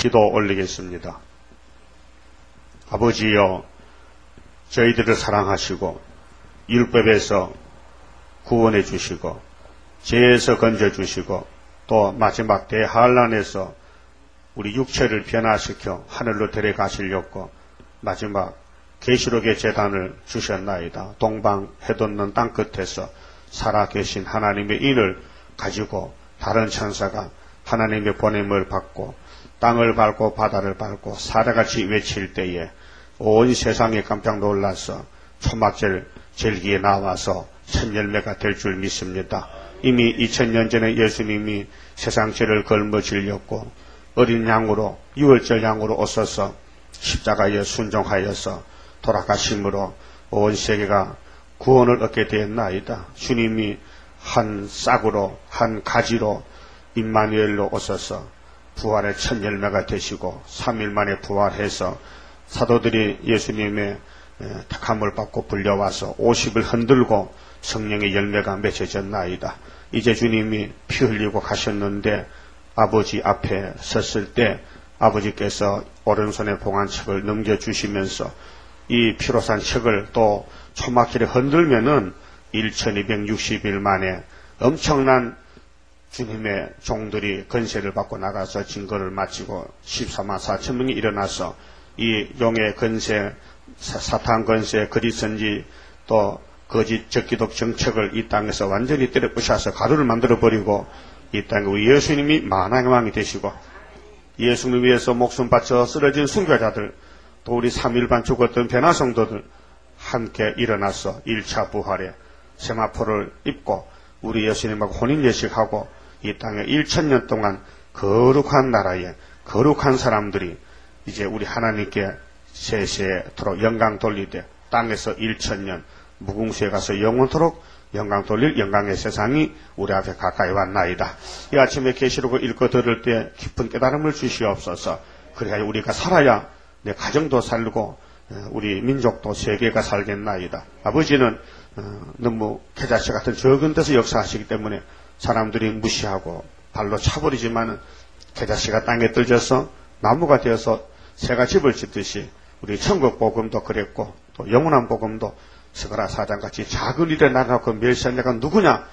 기도 올리겠습니다. 아버지여, 저희들을 사랑하시고 율법에서 구원해 주시고 죄에서 건져 주시고 또 마지막 대환란에서 우리 육체를 변화시켜 하늘로 데려가시려고 마지막 계시록의 제단을 주셨나이다. 동방 해돋는 땅끝에서 살아계신 하나님의 인을 가지고 다른 천사가 하나님의 보냄을 받고 땅을 밟고 바다를 밟고 사자같이 외칠 때에 온 세상에 깜짝 놀라서 초막절 절기에 나와서 첫 열매가 될 줄 믿습니다. 이미 2000년 전에 예수님이 세상 죄를 걸머질렸고 어린 양으로 6월절 양으로 오셔서 십자가에 순종하여서 돌아가심으로 온 세계가 구원을 얻게 되었나이다. 주님이 한 싹으로 한 가지로 임마누엘로 오셔서 부활의 첫 열매가 되시고 3일 만에 부활해서 사도들이 예수님의 택함을 받고 불려와서 50을 흔들고 성령의 열매가 맺혀졌나이다. 이제 주님이 피 흘리고 가셨는데 아버지 앞에 섰을 때 아버지께서 오른손에 봉한 책을 넘겨주시면서 이 피로 산 책을 또 초막길에 흔들면은 1260일 만에 엄청난 주님의 종들이 건세를 받고 나가서 증거를 마치고 14만 4천 명이 일어나서 이 용의 건세, 사탄 건세, 거짓 선지 또 거짓 적기독 정책을 이 땅에서 완전히 때려 부셔서 가루를 만들어 버리고 이 땅에 우리 예수님이 만왕의 왕이 되시고 예수님 위해서 목숨 바쳐 쓰러진 순교자들 또 우리 3일반 죽었던 변화성도들 함께 일어나서 1차 부활에 세마포를 입고 우리 예수님하고 혼인예식하고 이 땅에 1000년 동안 거룩한 나라에 거룩한 사람들이 이제 우리 하나님께 세세토록 영광 돌리되 땅에서 1000년 무궁수에 가서 영원토록 영광 돌릴 영광의 세상이 우리 앞에 가까이 왔나이다. 이 아침에 계시록을 읽고 들을 때 깊은 깨달음을 주시옵소서. 그래야 우리가 살아야 내 가정도 살고 우리 민족도 세계가 살겠나이다. 아버지는 너무 계자씨 같은 적은 데서 역사하시기 때문에 사람들이 무시하고 발로 차버리지만은 계자씨가 땅에 떨져서 나무가 되어서 새가 집을 짓듯이 우리 천국 복음도 그랬고 또 영원한 복음도 스가랴 4장같이 작은 일에 나가고 멸시한 자가 누구냐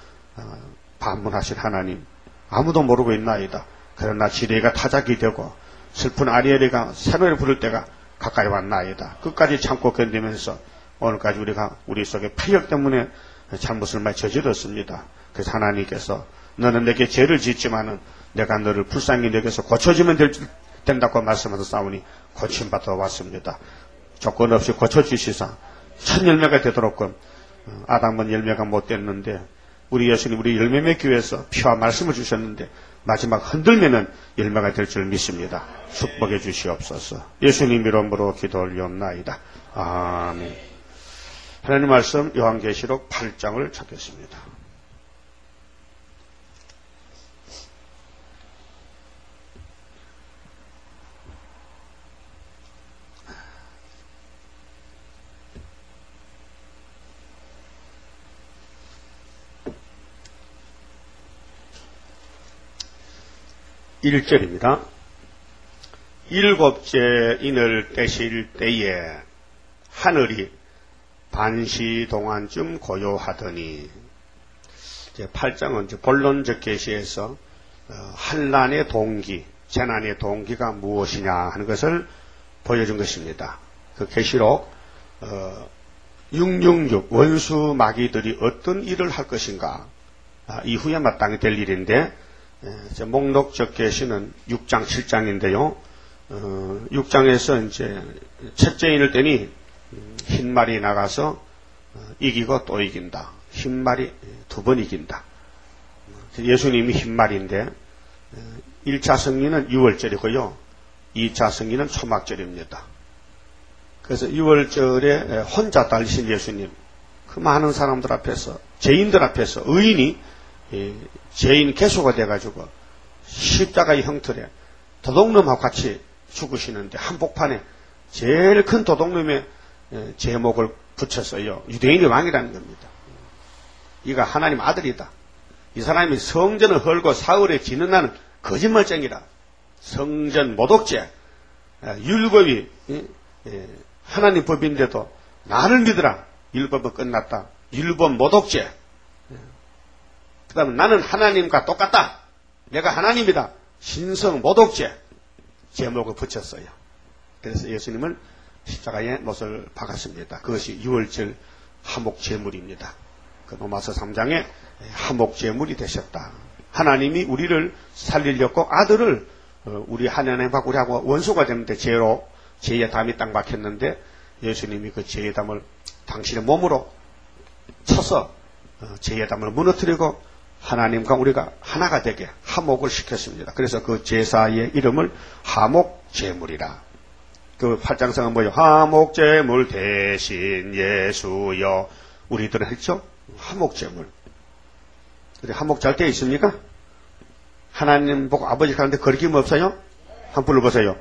반문하신 하나님 아무도 모르고 있나이다. 그러나 지뢰가 타작이 되고 슬픈 아리엘이가 새노를 부를 때가 가까이 왔나이다. 끝까지 참고 견디면서 오늘까지 우리가 우리 속에 폐역 때문에 잘못을 많이 저질렀습니다. 그래서 하나님께서 너는 내게 죄를 짓지만은 내가 너를 불쌍히 여겨서 고쳐주면 된다고 말씀하셔서 싸우니 고침받아 왔습니다. 조건 없이 고쳐주시사 첫 열매가 되도록끔 아담은 열매가 못 됐는데 우리 예수님 우리 열매 맺기 위해서 피와 말씀을 주셨는데 마지막 흔들면은 열매가 될 줄 믿습니다. 축복해 주시옵소서. 예수님 이름으로 기도 올리옵나이다. 아멘. 하나님 말씀 요한계시록 8장을 찾겠습니다. (1절입니다) 일곱째 인을 떼실 때에 하늘이 반시 동안쯤 고요하더니 8장은 본론적 계시에서 환난의 동기, 재난의 동기가 무엇이냐 하는 것을 보여준 것입니다. 그 계시록 666 원수 마귀들이 어떤 일을 할 것인가 이후에 마땅히 될 일인데 목록적 계시는 6장 7장인데요. 6장에서 이제 첫째 인을 떼니 흰 말이 나가서 이기고 또 이긴다. 흰 말이 2번 이긴다. 예수님이 흰 말인데 1차 승리는 6월절이고요. 2차 승리는 초막절입니다. 그래서 6월절에 혼자 달리신 예수님, 그 많은 사람들 앞에서, 죄인들 앞에서 의인이 죄인 개수가 돼가지고 십자가의 형틀에 도둑놈하고 같이 죽으시는데 한복판에 제일 큰 도둑놈의 제목을 붙였어요. 유대인의 왕이라는 겁니다. 이가 하나님 아들이다. 이 사람이 성전을 헐고 사흘에 지는 나는 거짓말쟁이다. 성전 모독죄, 율법이 하나님 법인데도 나를 믿으라. 율법은 끝났다. 율법 모독죄. 그 다음에 나는 하나님과 똑같다. 내가 하나님이다. 신성 모독죄 제목을 붙였어요. 그래서 예수님은 십자가에 못을 박았습니다. 그것이 유월절 화목제물입니다. 그 로마서 3장에 화목제물이 되셨다. 하나님이 우리를 살리려고 아들을 우리 하나님과 우리하고 원수가 되는데 죄의 담이 딱 막혔는데 예수님이 그 죄의 담을 당신의 몸으로 쳐서 죄의 담을 무너뜨리고 하나님과 우리가 하나가 되게 화목을 시켰습니다. 그래서 그 제사의 이름을 화목제물이라. 그 8장성은 뭐예요? 화목제물 대신 예수여. 우리들은 했죠? 화목제물. 화목 잘 되어 있습니까? 하나님 보고 아버지 가는데 거리낌 없어요? 한번 불러보세요.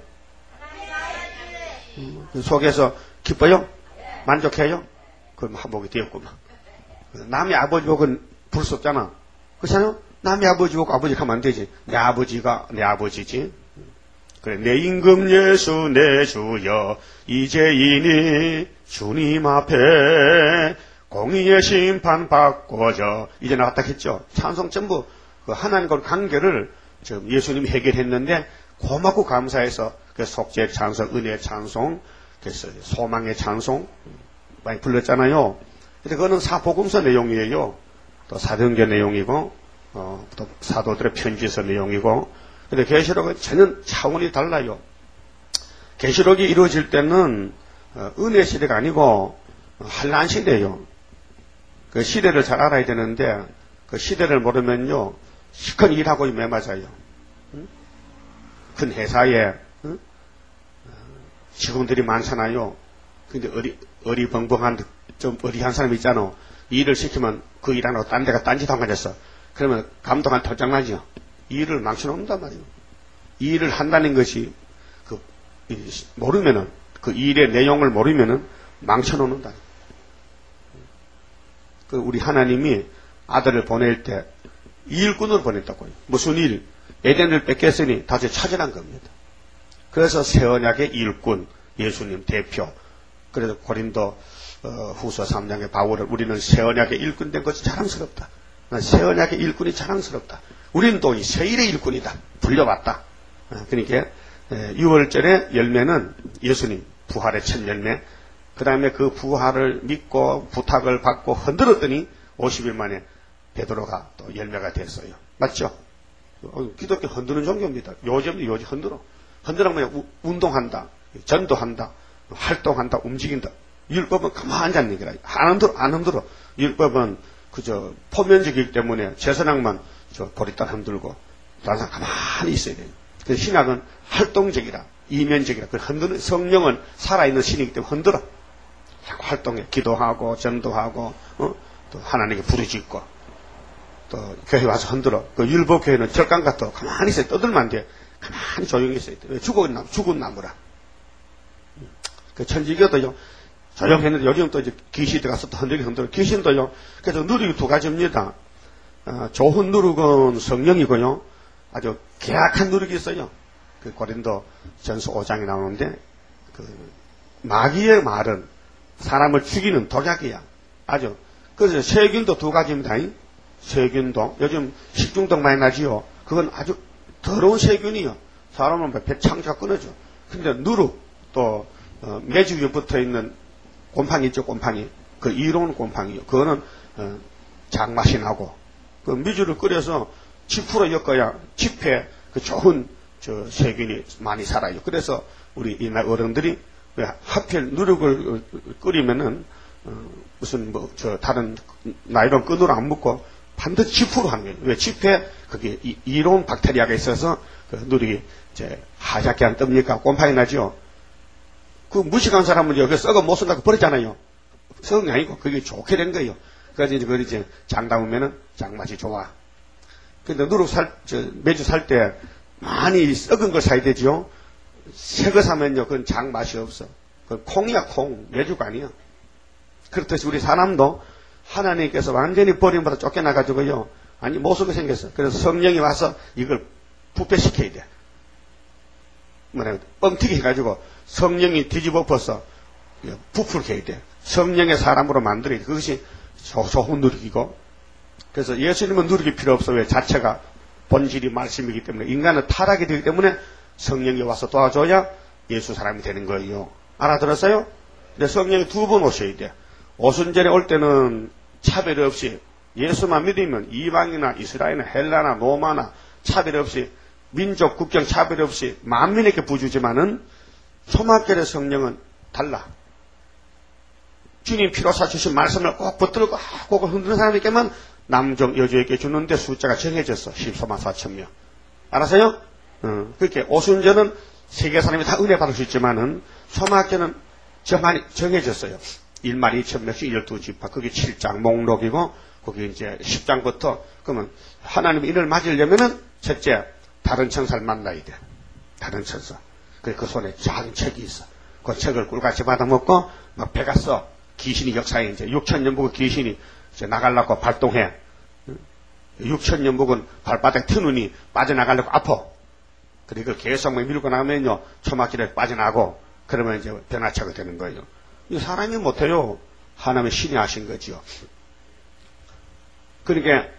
속에서 기뻐요? 만족해요? 그럼 화목이 되었구만. 남의 아버지 보고는 부를 수 없잖아. 그렇잖아요? 남의 아버지 보고 아버지 가면 안 되지. 내 아버지가 내 아버지지. 그래, 내 임금 예수 내 주여 이제이니 주님 앞에 공의의 심판 받고자. 이제 나갔다 했죠. 찬송 전부 그 하나님과 관계를 지금 예수님이 해결했는데 고맙고 감사해서 그 속죄 찬송, 은혜 찬송, 그래서 소망의 찬송 많이 불렀잖아요. 근데 그거는 사복음서 내용이에요. 또 사도행전 내용이고, 또 사도들의 편지서 내용이고. 근데 계시록은 전혀 차원이 달라요. 계시록이 이루어질 때는 은혜 시대가 아니고 환란 시대예요. 그 시대를 잘 알아야 되는데 그 시대를 모르면요 시큰 일하고 매맞아요. 큰 회사에 직원들이 많잖아요. 근데 어리벙벙한 좀 어리한 사람이 있잖아. 일을 시키면 그 일 안 하고 딴 데가 딴짓 하고 앉았어. 그러면 감독한 털장나죠. 일을 망쳐놓는단 말이에요. 이 일을 한다는 것이 모르면은 그 일의 내용을 모르면은 망쳐놓는다. 우리 하나님이 아들을 보낼 때 일꾼으로 보냈다고요. 무슨 일? 에덴을 뺏겼으니 다시 찾으란 겁니다. 그래서 새 언약의 일꾼, 예수님 대표. 그래서 고린도 후서 3장의 바울을 우리는 새 언약의 일꾼 된 것이 자랑스럽다. 새 언약의 일꾼이 자랑스럽다. 우리는 또 이 새일의 일꾼이다. 불려왔다. 그러니까 6월절의 열매는 예수님 부활의 첫 열매. 그 다음에 그 부활을 믿고 부탁을 받고 흔들었더니 50일 만에 베드로가 또 열매가 됐어요. 맞죠? 기독교 흔드는 종교입니다. 요즘 흔들어. 흔들면 운동한다, 전도한다, 활동한다, 움직인다. 율법은 가만히 앉는 게라. 안 흔들어. 율법은 그저 포면적이기 때문에 제사장만 보리단 흔들고 다른 사람 가만히 있어야 돼요. 그래서 신약은 활동적이라, 이면적이라. 그 흔드는 성령은 살아있는 신이기 때문에 흔들어. 활동해. 기도하고 전도하고 또 하나님께 부르짖고 또 교회 와서 흔들어. 그 율법 교회는 절강 같아. 가만히 있어요. 떠들면 안 돼. 가만히 조용히 있어야 돼. 왜? 죽은 나무라. 그 천지교도요. 조용했는데 요즘 또 이제 귀신이 들어가서 또 흔들어. 귀신도요. 그래서 누룩이 두 가지입니다. 좋은 누룩은 성령이고요. 아주 계약한 누룩이 있어요. 그 고린도 전서 5장에 나오는데 그 마귀의 말은 사람을 죽이는 독약이야. 아주. 그래서 세균도 두 가지입니다. 세균도. 요즘 식중독 많이 나지요. 그건 아주 더러운 세균이요. 사람은 배 창자 끊어져. 근데 누룩, 또, 매주 위에 붙어 있는 곰팡이 있죠, 곰팡이. 그 이로운 곰팡이요. 그거는, 장맛이 나고. 그 미주를 끓여서 10% 엮어야 칩에 그 좋은 세균이 많이 살아요. 그래서 우리 이날 어른들이 왜 하필 누룩을 끓이면은 무슨 다른 나이론 끈으로 안 묶고 반드시 10% 하는 거예요. 왜? 칩에 그게 이로운 박테리아가 있어서 그 누룩이 이제 하얗게 안 뜹니까? 곰팡이 나죠. 그 무식한 사람은 여기 썩어 못 쓴다고 버렸잖아요. 썩은 게 아니고 그게 좋게 된 거예요. 그래서 이제 그걸 이제 장 담으면은 장맛이 좋아. 근데 누룩 매주 살 때 많이 썩은 걸 사야 되죠. 새 거 사면요, 그건 장 맛이 없어. 그건 콩이야, 콩. 메주가 아니야. 그렇듯이 우리 사람도 하나님께서 완전히 버림받아 쫓겨나가지고요. 아니, 못 쓰게 생겼어. 그래서 성령이 와서 이걸 부패시켜야 돼. 뻥튀기 해가지고 성령이 뒤집어 엎어서 부풀게 해야 돼. 성령의 사람으로 만들어야 돼. 그것이 좋은 누리기고. 그래서 예수님은 누리기 필요 없어. 왜? 자체가 본질이 말씀이기 때문에. 인간은 타락이 되기 때문에 성령이 와서 도와줘야 예수 사람이 되는 거예요. 알아들었어요? 근데 성령이 2번 오셔야 돼. 오순절에 올 때는 차별 없이 예수만 믿으면 이방이나 이스라엘이나 헬라나 로마나 차별 없이 민족 국경 차별 없이 만민에게 부주지만은 초막절의 성령은 달라. 주님 피로 사주신 말씀을 꼭 붙들고 꼭 흔드는 사람에게만 남종 여주에게 주는데 숫자가 정해졌어. 14만 4천 명. 알았어요? 그렇게 오순절은 세계 사람이 다 은혜 받을 수 있지만은 초막절은 정해졌어요. 1만 2천 명씩 12지파. 그게 7장 목록이고 거기 이제 10장부터 그러면 하나님 인을 맞으려면은 첫째 다른 천사를 만나야 돼. 다른 천사. 그 손에 작은 책이 있어. 그 책을 꿀같이 받아먹고 막 배가 써. 귀신이 역사에 이제 6천년 보고 귀신이 이제 나가려고 발동해. 6천년 보고 발바닥 트느니 빠져나가려고 아파. 그리고 계속 밀고 나면요 초막절에 빠져나고 그러면 이제 변화차가 되는 거예요. 이 사람이 못해요. 하나님의 신이 하신 거지요. 그러니까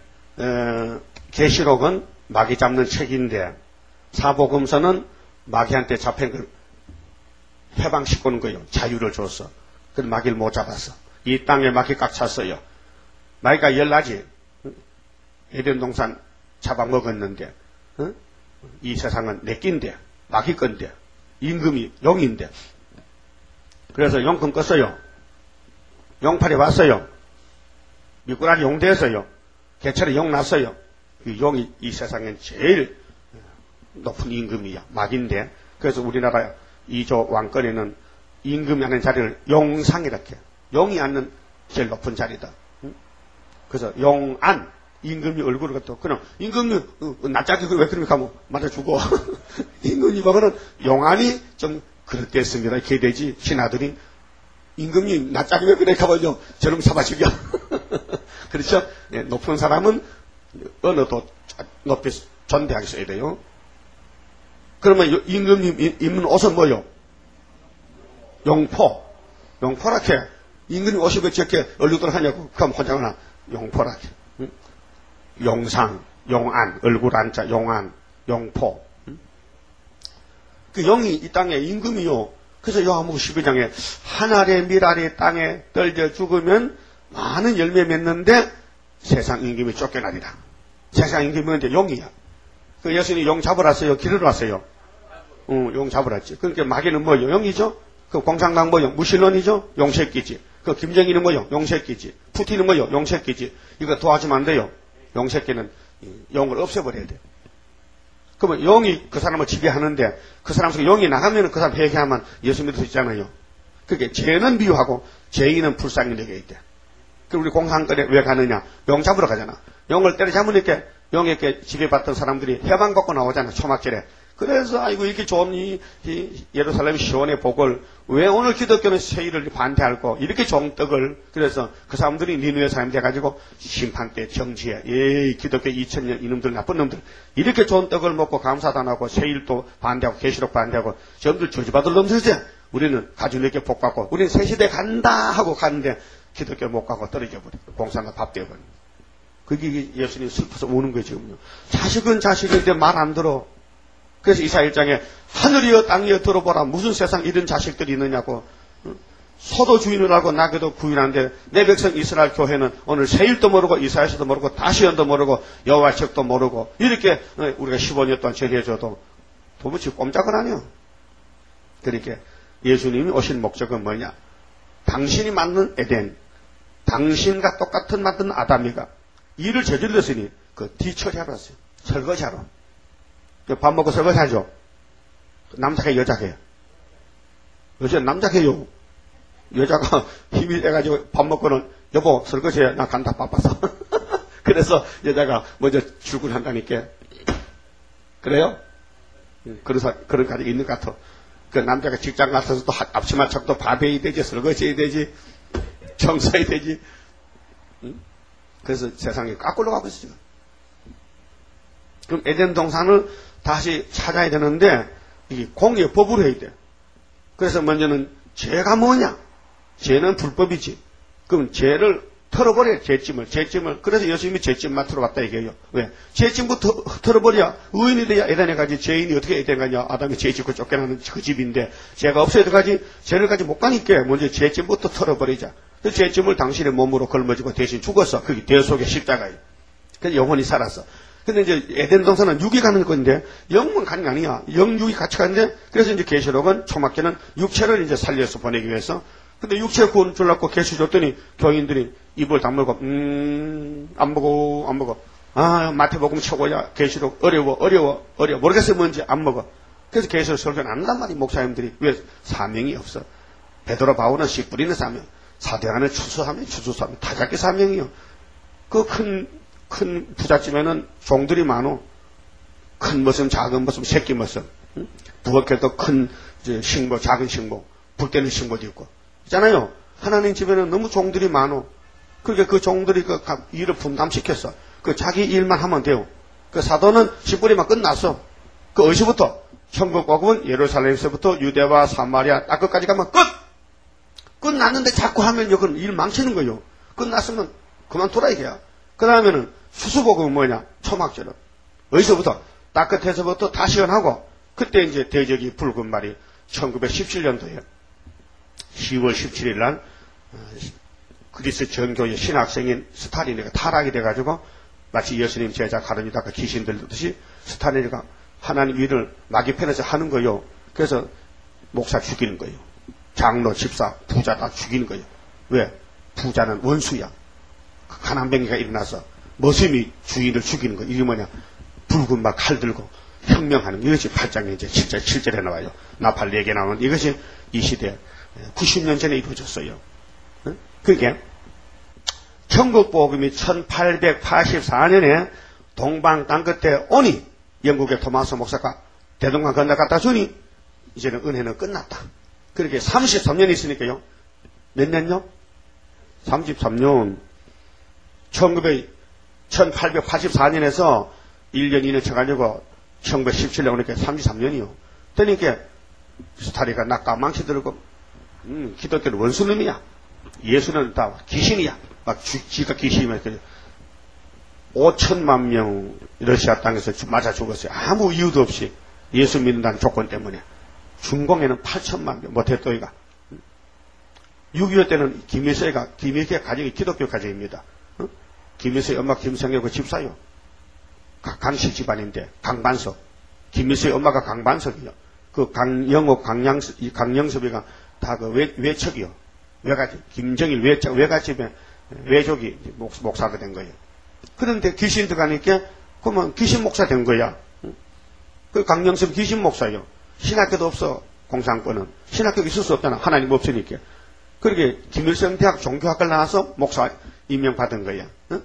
계시록은 마귀 잡는 책인데 사복음서는 마귀한테 잡힌 걸 해방시키는 거예요. 자유를 줬어. 그 마귀를 못 잡았어. 이 땅에 마귀 꽉 찼어요. 마귀가 열나지. 에덴 동산 잡아먹었는데 이 세상은 내 낀데 마귀 건데 임금이 용인데 그래서 용금 껐어요. 용팔이 왔어요. 미꾸라지 용 됐어요. 개철에 용 났어요. 이 용이 이 세상엔 제일 높은 임금이야. 마귀인데 그래서 우리나라 2조 왕권에는 임금이 하는 자리를 용상이렇게 용이 앉는 제일 높은 자리다. 그래서 용안 임금이 얼굴을 갖다 그냥 임금이 낯짝이 왜 그러니까 하면 맞아주고 임금이 보면은 용안이 좀 그릇됐습니다. 개돼지 신하들이 임금이 낯짝이 왜 그래 가면요 저놈 잡아 죽여. 그렇죠? 네, 높은 사람은 언어도 높이 존대하게 써야 돼요. 그러면 임금님 입는 옷은 뭐요? 용포. 용포라케. 임금님 옷이 왜 저렇게 얼룩들 하냐고. 그럼 혼자 하나 용포라케. 응? 용상, 용안, 얼굴 안자, 용안, 용포. 응? 그 용이 이 땅에 임금이요. 그래서 요한복음 12장에 하늘의 밀알이 땅에 떨져 죽으면 많은 열매 맺는데 세상 임금이 쫓겨나리라. 세상 임금이 뭔데 용이야. 그 예수님이 용 잡으러 왔어요? 기르러 왔어요? 용 잡으러 왔지. 그러니까 마귀는 뭐요? 용이죠? 그 공산당 뭐요? 무신론이죠? 용새끼지. 그 김정일은 뭐요? 용새끼지. 푸틴은 뭐요? 용새끼지. 이거 도와주면 안 돼요. 용새끼는 용을 없애버려야 돼. 그러면 용이 그 사람을 지배하는데 그 사람 속에 용이 나가면 그 사람 회개하면 예수 믿을 수 있잖아요. 그게 죄는 미워하고 죄인은 불쌍히 여겨야 돼. 그럼 우리 공산권에 왜 가느냐? 용 잡으러 가잖아. 용을 때려잡으니까 용에게 지배받던 사람들이 해방받고 나오잖아. 초막절에. 그래서 아이고 이렇게 좋은 이 예루살렘 시온의 복을 왜 오늘 기독교는 세일을 반대하고 이렇게 좋은 떡을 그래서 그 사람들이 니느웨 사람이 돼가지고 심판 때 정지해 기독교 2000년 이놈들 나쁜 놈들 이렇게 좋은 떡을 먹고 감사도 안 하고 세일도 반대하고 계시록 반대하고 저놈들 저주받을 놈들이지. 우리는 가족에게 복 받고 우리는 새 시대 간다 하고 가는데 기독교 못 가고 떨어져 버려. 공산당 밥 되어버려. 그게 예수님 슬퍼서 우는 거예요 지금요. 자식은 자식인데 말 안 들어. 그래서 이사 1장에 하늘이여 땅이여 들어보라 무슨 세상 이런 자식들이 있느냐고. 소도 주인을 하고 나귀도 구인하는데 내 백성 이스라엘 교회는 오늘 세일도 모르고 이사야서도 모르고 다시언도 모르고 여호와 책도 모르고 이렇게 우리가 15년 동안 전해줘도 도무지 꼼짝을 안 해요. 그러니까 예수님이 오신 목적은 뭐냐? 당신이 만든 에덴, 당신과 똑같은 만든 아담이가 일을 저질렀으니 그 뒤처리하러 왔어요. 설거지하러. 밥 먹고 설거지하죠. 남자게 여자게. 요즘 남자게요. 여자가 힘이 돼가지고 밥 먹고는 여보 설거지해 나 간다 바빠서. 그래서 여자가 먼저 출근한다니까. 그래요? 그런 가족이 있는 것 같아. 그 남자가 직장 가서도 또 앞치마 척도 밥 해야 되지 설거지 해야 되지 청소해야 되지. 응? 그래서 세상이 까꿀로 가고 있어요. 그럼 에덴 동산을 다시 찾아야 되는데 이게 공의 법으로 해야 돼. 그래서 먼저는 죄가 뭐냐? 죄는 불법이지. 그럼 죄를 털어버려야 죄짐을. 그래서 예수님이 죄짐만 털어봤다 이게요. 왜? 죄짐부터 털어버려야 의인이 돼야 에덴에 가지. 죄인이 어떻게 에덴에 가냐? 아담이 죄 짓고 쫓겨나는 그 집인데 죄가 없어야 가지. 죄를 가지 못 가니까 먼저 죄짐부터 털어버리자. 그 죄짐을 당신의 몸으로 걸머지고 대신 죽었어. 그게 대속의 십자가예요. 그래서 영혼이 살았어. 근데 이제 에덴 동산은 육이 가는 건데 영만 가는 게 아니야. 영육이 같이 가는데 그래서 이제 계시록은 초막기는 육체를 이제 살려서 보내기 위해서. 근데 육체 구원 주려고 계시 줬더니 교인들이 입을 다물고 안 먹어. 아, 마태복음 최고야. 계시록 어려워. 모르겠어요 뭔지 안 먹어. 그래서 계시록 설교는 안 한단 말이야. 목사님들이. 왜? 사명이 없어. 베드로 바울은 씨 뿌리는 사명. 사대하는 추수하면 다 자기 사명이요. 그 큰 부잣집에는 종들이 많어. 큰 모습, 작은 모습, 새끼 모습. 부엌에도 큰 식모, 작은 식모, 불 때는 식모도 있고. 있잖아요. 하나님 집에는 너무 종들이 많어. 그러니까 그 종들이 그 일을 분담시켰어. 그 자기 일만 하면 돼요. 그 사도는 씨뿌리만 끝났어. 그 어디서부터? 천국 복음은 예루살렘에서부터 유대와 사마리아 딱 끝까지 가면 끝났는데 자꾸 하면 그건 일 망치는 거예요. 끝났으면 그만둬라 이게야. 그 다음에는 수수복음은 뭐냐? 초막절은. 어디서부터? 딱 끝에서부터 다 시원하고, 그때 이제 대적이 붉은 말이 1917년도에 10월 17일 날, 그리스 전교의 신학생인 스타린이가 타락이 돼가지고, 마치 예수님 제자 가르니다가 귀신 들듯이 스타린이가 하나님 일을 마귀 편에서 하는 거예요. 그래서 목사 죽이는 거예요. 장로, 집사, 부자 다 죽이는 거예요. 왜? 부자는 원수야. 가난뱅이가 일어나서 머슴이 주인을 죽이는 거. 이게 뭐냐? 붉은 막 칼 들고 혁명하는 이것이 8장에 이제 7절에 나와요. 나팔 4개 나오는 이것이 이 시대 90년 전에 이루어졌어요. 그게 천국 복음이 1884년에 동방 땅끝에 오니 영국의 토마스 목사가 대동강 건너 갖다 주니 이제는 은혜는 끝났다. 그렇게 33년이 있으니까요. 몇 년요? 33년. 1884년에서 1년, 2년 쳐가지고 1917년 오니까 33년이요. 그러니까 스타리가 낙가 망치 들고 기독교는 원수놈이야. 예수는 다 귀신이야. 막 지가 귀신이면 5천만 명 러시아 땅에서 맞아 죽었어요. 아무 이유도 없이 예수 믿는다는 조건 때문에. 중공에는 8천만 명 못했더이가. 6.25 때는 김일성의 가정이 기독교 가정입니다. 김일성의 엄마 김성애가 집사요. 강씨 집안인데 강반석. 김일성의 엄마가 강반석이요. 그 강영옥, 강영섭이가 다 그 외척이요. 외가집. 김정일 외가집에 외족이 목사가 된 거예요. 그런데 귀신 들어가니까 그러면 귀신 목사 된 거야. 그 강영섭 귀신 목사요. 신학교도 없어. 공산권은 신학교 있을 수 없잖아. 하나님 없으니까. 그렇게 김일성 대학 종교학과를 나와서 목사 임명받은 거야. 응?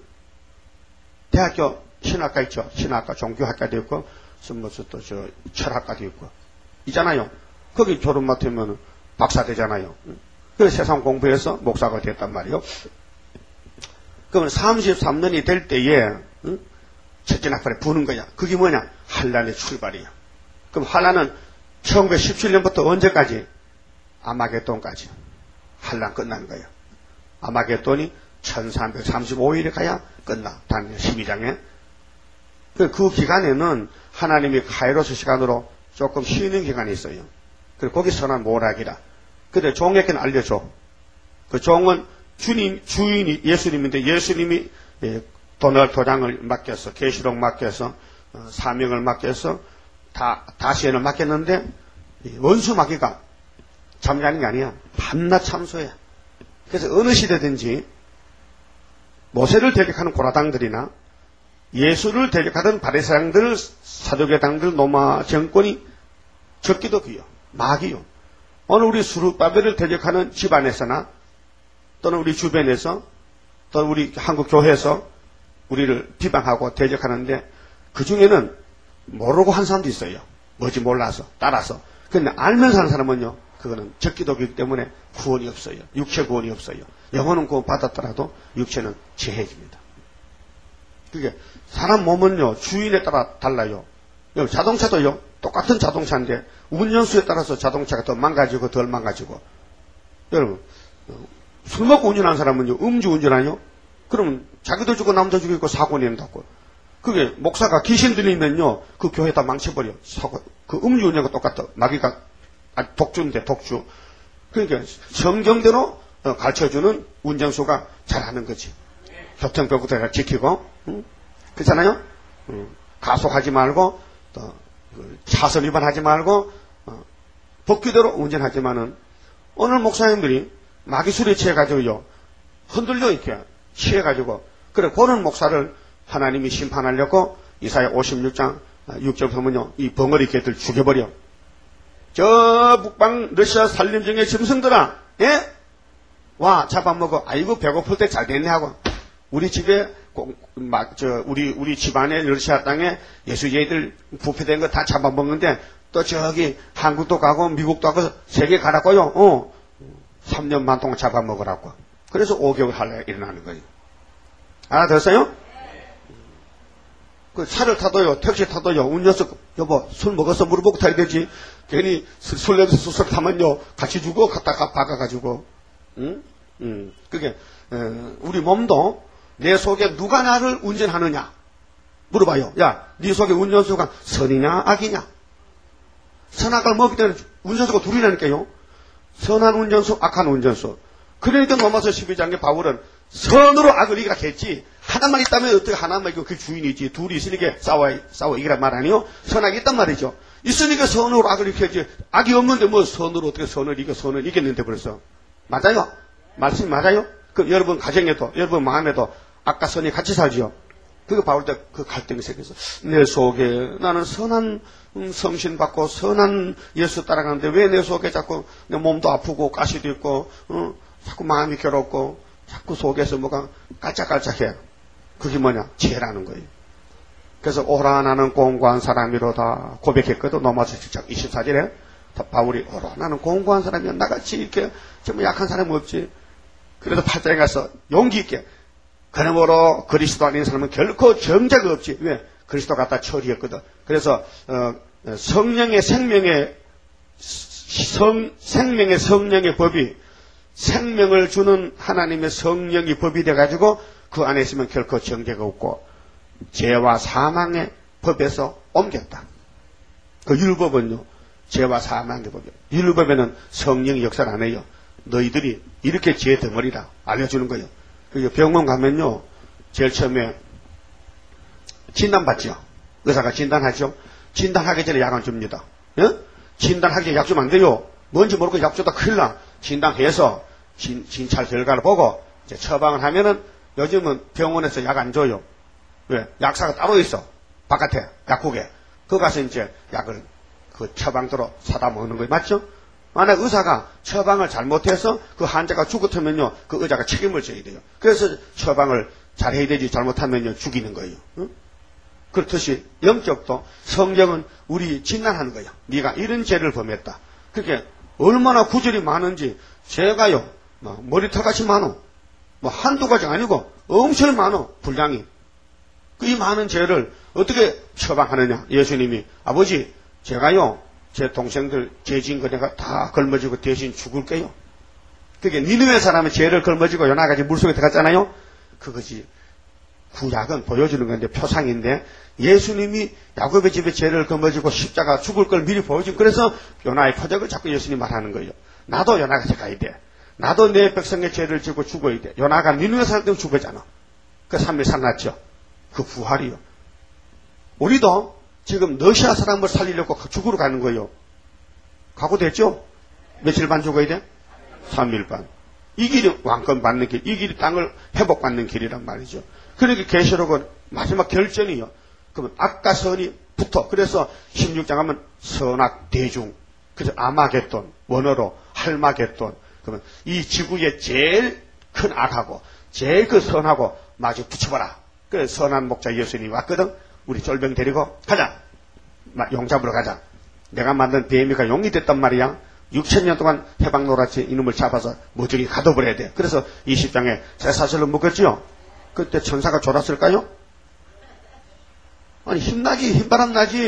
대학교 신학과 있죠. 신학과 종교학과도 있고 무슨 또 철학과도 있고 있잖아요. 거기 졸업 맡으면 박사 되잖아요. 응? 그래서 세상 공부해서 목사가 됐단 말이요. 그러면 33년이 될 때에 응? 첫째 낙발에 부는 거야. 그게 뭐냐? 환란의 출발이야. 그럼 환란은 1917년부터 언제까지? 아마겟돈까지. 환란 끝난 거예요. 아마겟돈이 1335일에 가야 끝나. 다니엘 12장에. 그 기간에는 하나님이 카이로스 시간으로 조금 쉬는 기간이 있어요. 그리고 거기 선한 모락이라. 근데 종에게는 알려줘. 그 종은 주인이 예수님인데 예수님이 도장을 맡겨서 계시록 맡겨서 사명을 맡겨서 다시엔을 맡겼는데 원수 마귀가 잠자는 게 아니야. 밤낮 참소해. 그래서 어느 시대든지 모세를 대적하는 고라당들이나 예수를 대적하던 바리새인들, 사두개당들, 로마 정권이 적기도 귀요. 마귀요. 오늘 우리 수르바벨을 대적하는 집안에서나 또는 우리 주변에서 또는 우리 한국 교회에서 우리를 비방하고 대적하는데 그 중에는 모르고 한 사람도 있어요. 뭐지 몰라서 따라서. 근데 알면서 하는 사람은요. 그거는 적기도기이기 때문에 구원이 없어요. 육체 구원이 없어요. 영혼은 구원 받았더라도 육체는 재해집니다. 그게 사람 몸은요 주인에 따라 달라요. 자동차도요 똑같은 자동차인데 운전수에 따라서 자동차가 더 망가지고 덜 망가지고. 여러분, 술 먹고 운전하는 사람은요, 음주 운전하요? 그러면 자기도 죽고 남도 죽이고 사고 낸다고. 그게 목사가 귀신 들리면요, 그 교회 다 망쳐버려. 사고, 그 음주 운전과 똑같아. 마귀가 독주인데, 독주. 그러니까 성경대로 가르쳐주는 운전수가 잘하는 거지. 교통법부터 잘 지키고, 그렇잖아요? 가속하지 말고, 또 차선 위반하지 말고, 법규대로 운전하지만은, 오늘 목사님들이 마귀술에 취해가지고요, 흔들려 이렇게 취해가지고, 그래, 그런 목사를 하나님이 심판하려고 이사야 56장 6절 보면요, 이 벙어리 개들 죽여버려. 저 북방 러시아 살림 중에 짐승들아, 예? 와, 잡아먹어. 아이고, 배고플 때 잘 됐네 하고. 우리 집에, 우리 집안에 러시아 땅에 예수제이들 부패된 거 다 잡아먹는데, 또 저기 한국도 가고 미국도 가고 세계 가라고요. 3년 반 동안 잡아먹으라고. 그래서 5개월 할례가 일어나는 거예요. 알아들었어요? 그 차를 타도요, 택시 타도요, 운전석, 여보, 술 먹어서 물어보고 타야 되지. 괜히 술 냄새 쑥쑥 타면요, 같이 주고, 갖다가 박아가지고. 그게, 우리 몸도 내 속에 누가 나를 운전하느냐? 물어봐요. 야, 네 속에 운전수가 선이냐, 악이냐? 선악을 먹기 때문에 운전수가 둘이라니까요. 선한 운전수, 악한 운전수. 그러니까 로마서 12장에 바울은 선으로 악을 이기라겠지. 하나만 있다면 어떻게 하나만 이기고 그 주인이지. 둘이 있으니까 싸워 이기란 말 아니요? 선악이 있단 말이죠. 있으니까 선으로 악을 이겨야지. 악이 없는데 뭐 선으로 어떻게 선을 이겼는데 벌써. 맞아요? 말씀이 맞아요? 그 여러분 가정에도, 여러분 마음에도 악과 선이 같이 살지요. 그거 바울 때 그 갈등이 생겨서 내 속에 나는 선한 성신 받고 선한 예수 따라가는데 왜 내 속에 자꾸 내 몸도 아프고 가시도 있고 자꾸 마음이 괴롭고 자꾸 속에서 뭐가 깔짝깔짝해. 그게 뭐냐? 죄라는 거예요. 그래서 오라 나는 공고한 사람이로다 고백했거든. 로마서 7장 24절에 바울이 오라 나는 공고한 사람이야. 나같이 이렇게 정말 약한 사람은 없지. 그래서 8장에 가서 용기 있게 그러므로 그리스도 아닌 사람은 결코 정죄가 없지. 왜? 그리스도 갖다 처리했거든. 그래서 성령의 생명의 성령의 생명을 주는 하나님의 성령이 법이 돼가지고 그 안에 있으면 결코 정죄가 없고 죄와 사망의 법에서 옮겼다. 그 율법은요, 죄와 사망의 법이에요. 율법에는 성령이 역사를 안 해요. 너희들이 이렇게 죄 덩어리라 알려주는 거예요. 병원 가면요, 제일 처음에 진단받죠. 의사가 진단하죠. 진단하기 전에 약을 줍니다. 예? 진단하기 전에 약 주면 안 돼요. 뭔지 모르고 약 주다 큰일 나. 진단해서 진찰 결과를 보고 이제 처방을 하면은 요즘은 병원에서 약 안 줘요. 왜? 약사가 따로 있어. 바깥에 약국에. 그 가서 이제 약을 그 처방대로 사다 먹는 거예요. 맞죠? 만약 의사가 처방을 잘못해서 그 환자가 죽었으면요, 그 의사가 책임을 져야 돼요. 그래서 처방을 잘해야 되지 잘못하면요 죽이는 거예요. 응? 그렇듯이 영적도 성경은 우리 진단하는 거야. 네가 이런 죄를 범했다. 그게 얼마나 구절이 많은지 죄가요, 머리털같이 많어. 한두 가지 아니고 엄청 많어. 분량이. 이 많은 죄를 어떻게 처방하느냐. 예수님이 아버지 제가요 제 동생들 죄 지은 거 내가 다 걸머지고 대신 죽을게요. 그게 니느웨 사람은 죄를 걸머지고 요나같이 물속에 들어갔잖아요. 그것이 구약은 보여주는 건데 표상인데 예수님이 야곱의 집에 죄를 걸머지고 십자가 죽을 걸 미리 보여준. 그래서 요나의 표적을 자꾸 예수님 말하는 거예요. 나도 요나같이 가야 돼. 나도 내 백성의 죄를 지고 죽어야 돼. 요나가 니느웨 사람 때문에 죽었잖아. 그 3일 살았죠. 그 부활이요. 우리도 지금 러시아 사람을 살리려고 죽으러 가는 거예요. 각오됐죠? 며칠 반 죽어야 돼? 3일 반. 이 길이 왕권 받는 길, 이 길이 땅을 회복받는 길이란 말이죠. 그러니까 계시록은 마지막 결전이요. 그러면 악과 선이 붙어. 그래서 16장 하면 선악 대중. 그래서 아마겟돈, 원어로 할마겟돈. 그러면 이 지구의 제일 큰 악하고 제일 그 선하고 마주 붙여봐라. 그래서 선한 목자 예수님이 왔거든. 우리 쫄병 데리고 가자. 용 잡으러 가자. 내가 만든 뱀이가 용이 됐단 말이야. 6,000년 동안 해방 놀았지. 이놈을 잡아서 무지개 가둬버려야 돼. 그래서 20장에 쇠사슬로 묶었지요. 그때 천사가 졸았을까요? 아니 힘나지. 힘바람 나지.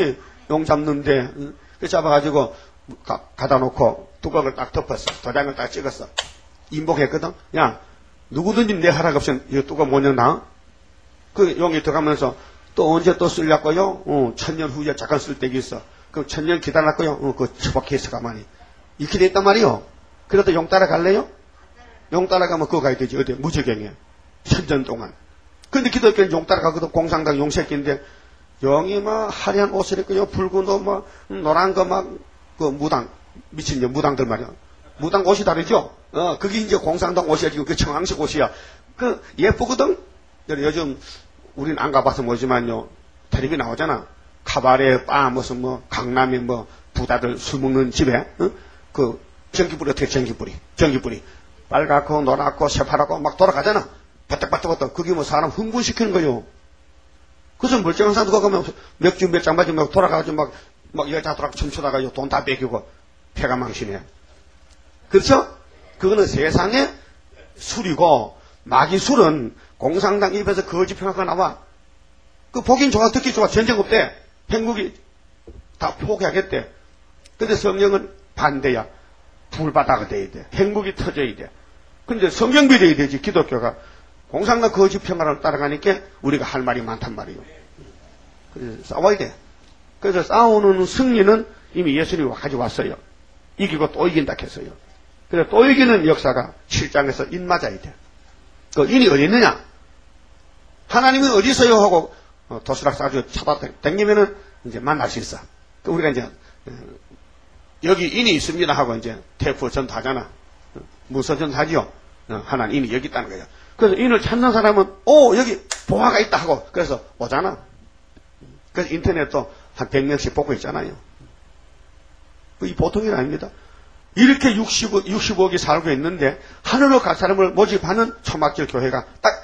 용 잡는데, 그 잡아가지고, 가다 놓고, 뚜껑을 딱 덮었어. 도장을 딱 찍었어. 인복했거든? 야, 누구든지 내 허락 없이는 이 뚜껑 못 열나? 그 용이 들어가면서, 또 언제 또 쓰려고요? 천년 후에 잠깐 쓸 때가 있어. 그럼 천년 기다렸고요? 그 처박혀 있어, 가만히. 이렇게 돼 있단 말이요. 그래도 용 따라갈래요? 용 따라가면 그거 가야 되지. 어디? 무적행에. 천년 동안. 근데 기독교는 용 따라가거든. 공산당 용 새끼인데, 용이 막 화려한 옷을 입고요. 붉은 옷, 막, 노란 거 막, 그 무당, 미친 무당들 말이야. 무당 옷이 다르죠? 그게 이제 공산당 옷이야. 지금 그 청황식 옷이야. 그, 예쁘거든? 요즘, 우린 안 가봐서 모르지만요. 텔레비 나오잖아. 카바레, 바, 무슨 뭐, 강남에 뭐, 부자들 술 먹는 집에, 그, 전기불이 어떻게 전기불이. 빨갛고, 노랗고, 새파랗고, 막 돌아가잖아. 바짝바짝바짝. 그게 뭐 사람 흥분시키는 거요. 그래서 멀쩡한 사람 누가 가면 맥주 몇 잔 마시면 돌아가가지고 막 여자들하고 춤추다가 돈 다 뺏기고 폐가 망신해. 그렇죠? 그거는 세상의 술이고, 마귀술은 공산당 입에서 거짓 평화가 나와. 그 보긴 좋아, 듣기 좋아. 전쟁 없대. 행국이 다 포기하겠대. 근데 성령은 반대야. 불바다가 돼야 돼. 행국이 터져야 돼. 근데 성경비 돼야 되지, 기독교가. 공산당 거짓 평화를 따라가니까 우리가 할 말이 많단 말이에요. 그래서 싸워야 돼. 그래서 싸우는 승리는 이미 예수님이 가져왔어요. 이기고 또 이긴다 했어요. 그래서 또 이기는 역사가 7장에서 인 맞아야 돼. 그 인이 어디 있느냐? 하나님은 어디 있어요? 하고 도시락 싸가지고 찾아다니면은 이제 만날 수 있어. 그 우리가 이제 여기 인이 있습니다 하고 이제 테프 전도하잖아. 무슨 전도하지요? 하나님 인이 여기 있다는 거예요. 그래서 인을 찾는 사람은 여기 보화가 있다 하고 그래서 오잖아. 그래서 인터넷도 한 100명씩 보고 있잖아요. 이 보통 일 아닙니다. 이렇게 65억이 살고 있는데 하늘로 갈 사람을 모집하는 초막절 교회가 딱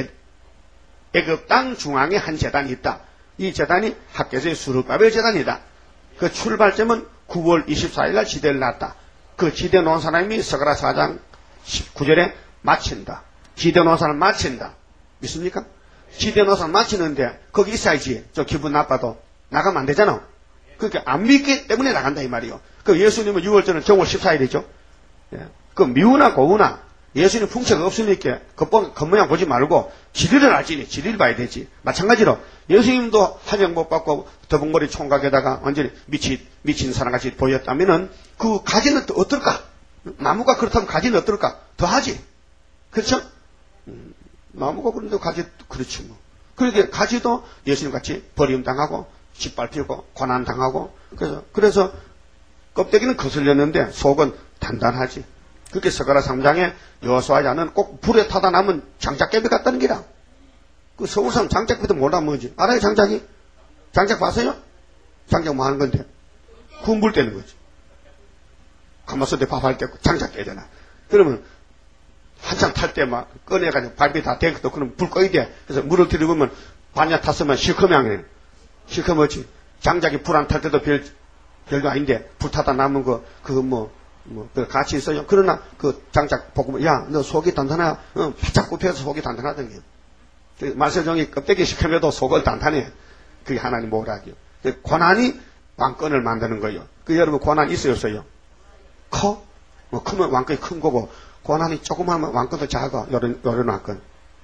애굽 땅 중앙에 한 재단이 있다. 이 재단이 학교에서의 수르바벨 재단이다. 그 출발점은 9월 24일 날 지대를 놨다. 그 지대 놓은 사람이 스가랴 4장 19절에 마친다. 지대 놓은 사람 마친다. 믿습니까? 지대 놓은 사람 마치는데 거기 있어야지. 저 기분 나빠도 나가면 안 되잖아. 그러니까 안 믿기 때문에 나간다 이 말이요. 그 예수님은 6월절은 정월 14일이죠. 예. 그 미우나 고우나 예수님 풍채가 없으니까 겉모양 보지 말고 지리를 알지. 지리를 봐야 되지. 마찬가지로 예수님도 한영 못 받고 더벅머리 총각에다가 완전히 미친 사람같이 보였다면은 그 가지는 또 어떨까? 나무가 그렇다면 가지는 어떨까? 더 하지. 그렇죠? 나무가 그런데 가지 그렇지 뭐. 그러게 가지도 예수님같이 버림당하고 짓밟히고 고난당하고 그래서 껍데기는 거슬렸는데 속은 단단하지. 그렇게 스가랴 3장에 여호수아는 꼭 불에 타다 남은 장작개비 같다는 기라. 그 서울 사람 장작비도 몰라 뭐지. 알아요 장작이? 장작 봤어요? 장작 뭐 하는 건데? 군불 떼는 거지. 가마솥에 밥할 때 장작 깨잖아. 그러면 한참 탈 때 막 꺼내가지고 발비 다 댕겨도 그럼 불 꺼야 돼. 그래서 물을 들이보면 반야 탔으면 시커매하네. 시커멓지. 장작이 불 안 탈 때도 별도 아닌데 불 타다 남은 그 같이 있어요. 그러나 그 장작 보고 야 너 속이 단단해. 바짝 굽혀서 속이 단단하던 게. 말세종이 껍데기 시커매도 속을 단단해. 그게 하나님 뭐라고요. 고난이 왕권을 만드는 거예요. 그 여러분 고난 있어요 없어요? 커? 뭐 크면 왕권이 큰 거고 고난이 조그마하면 왕권도 작아. 요런 왕권.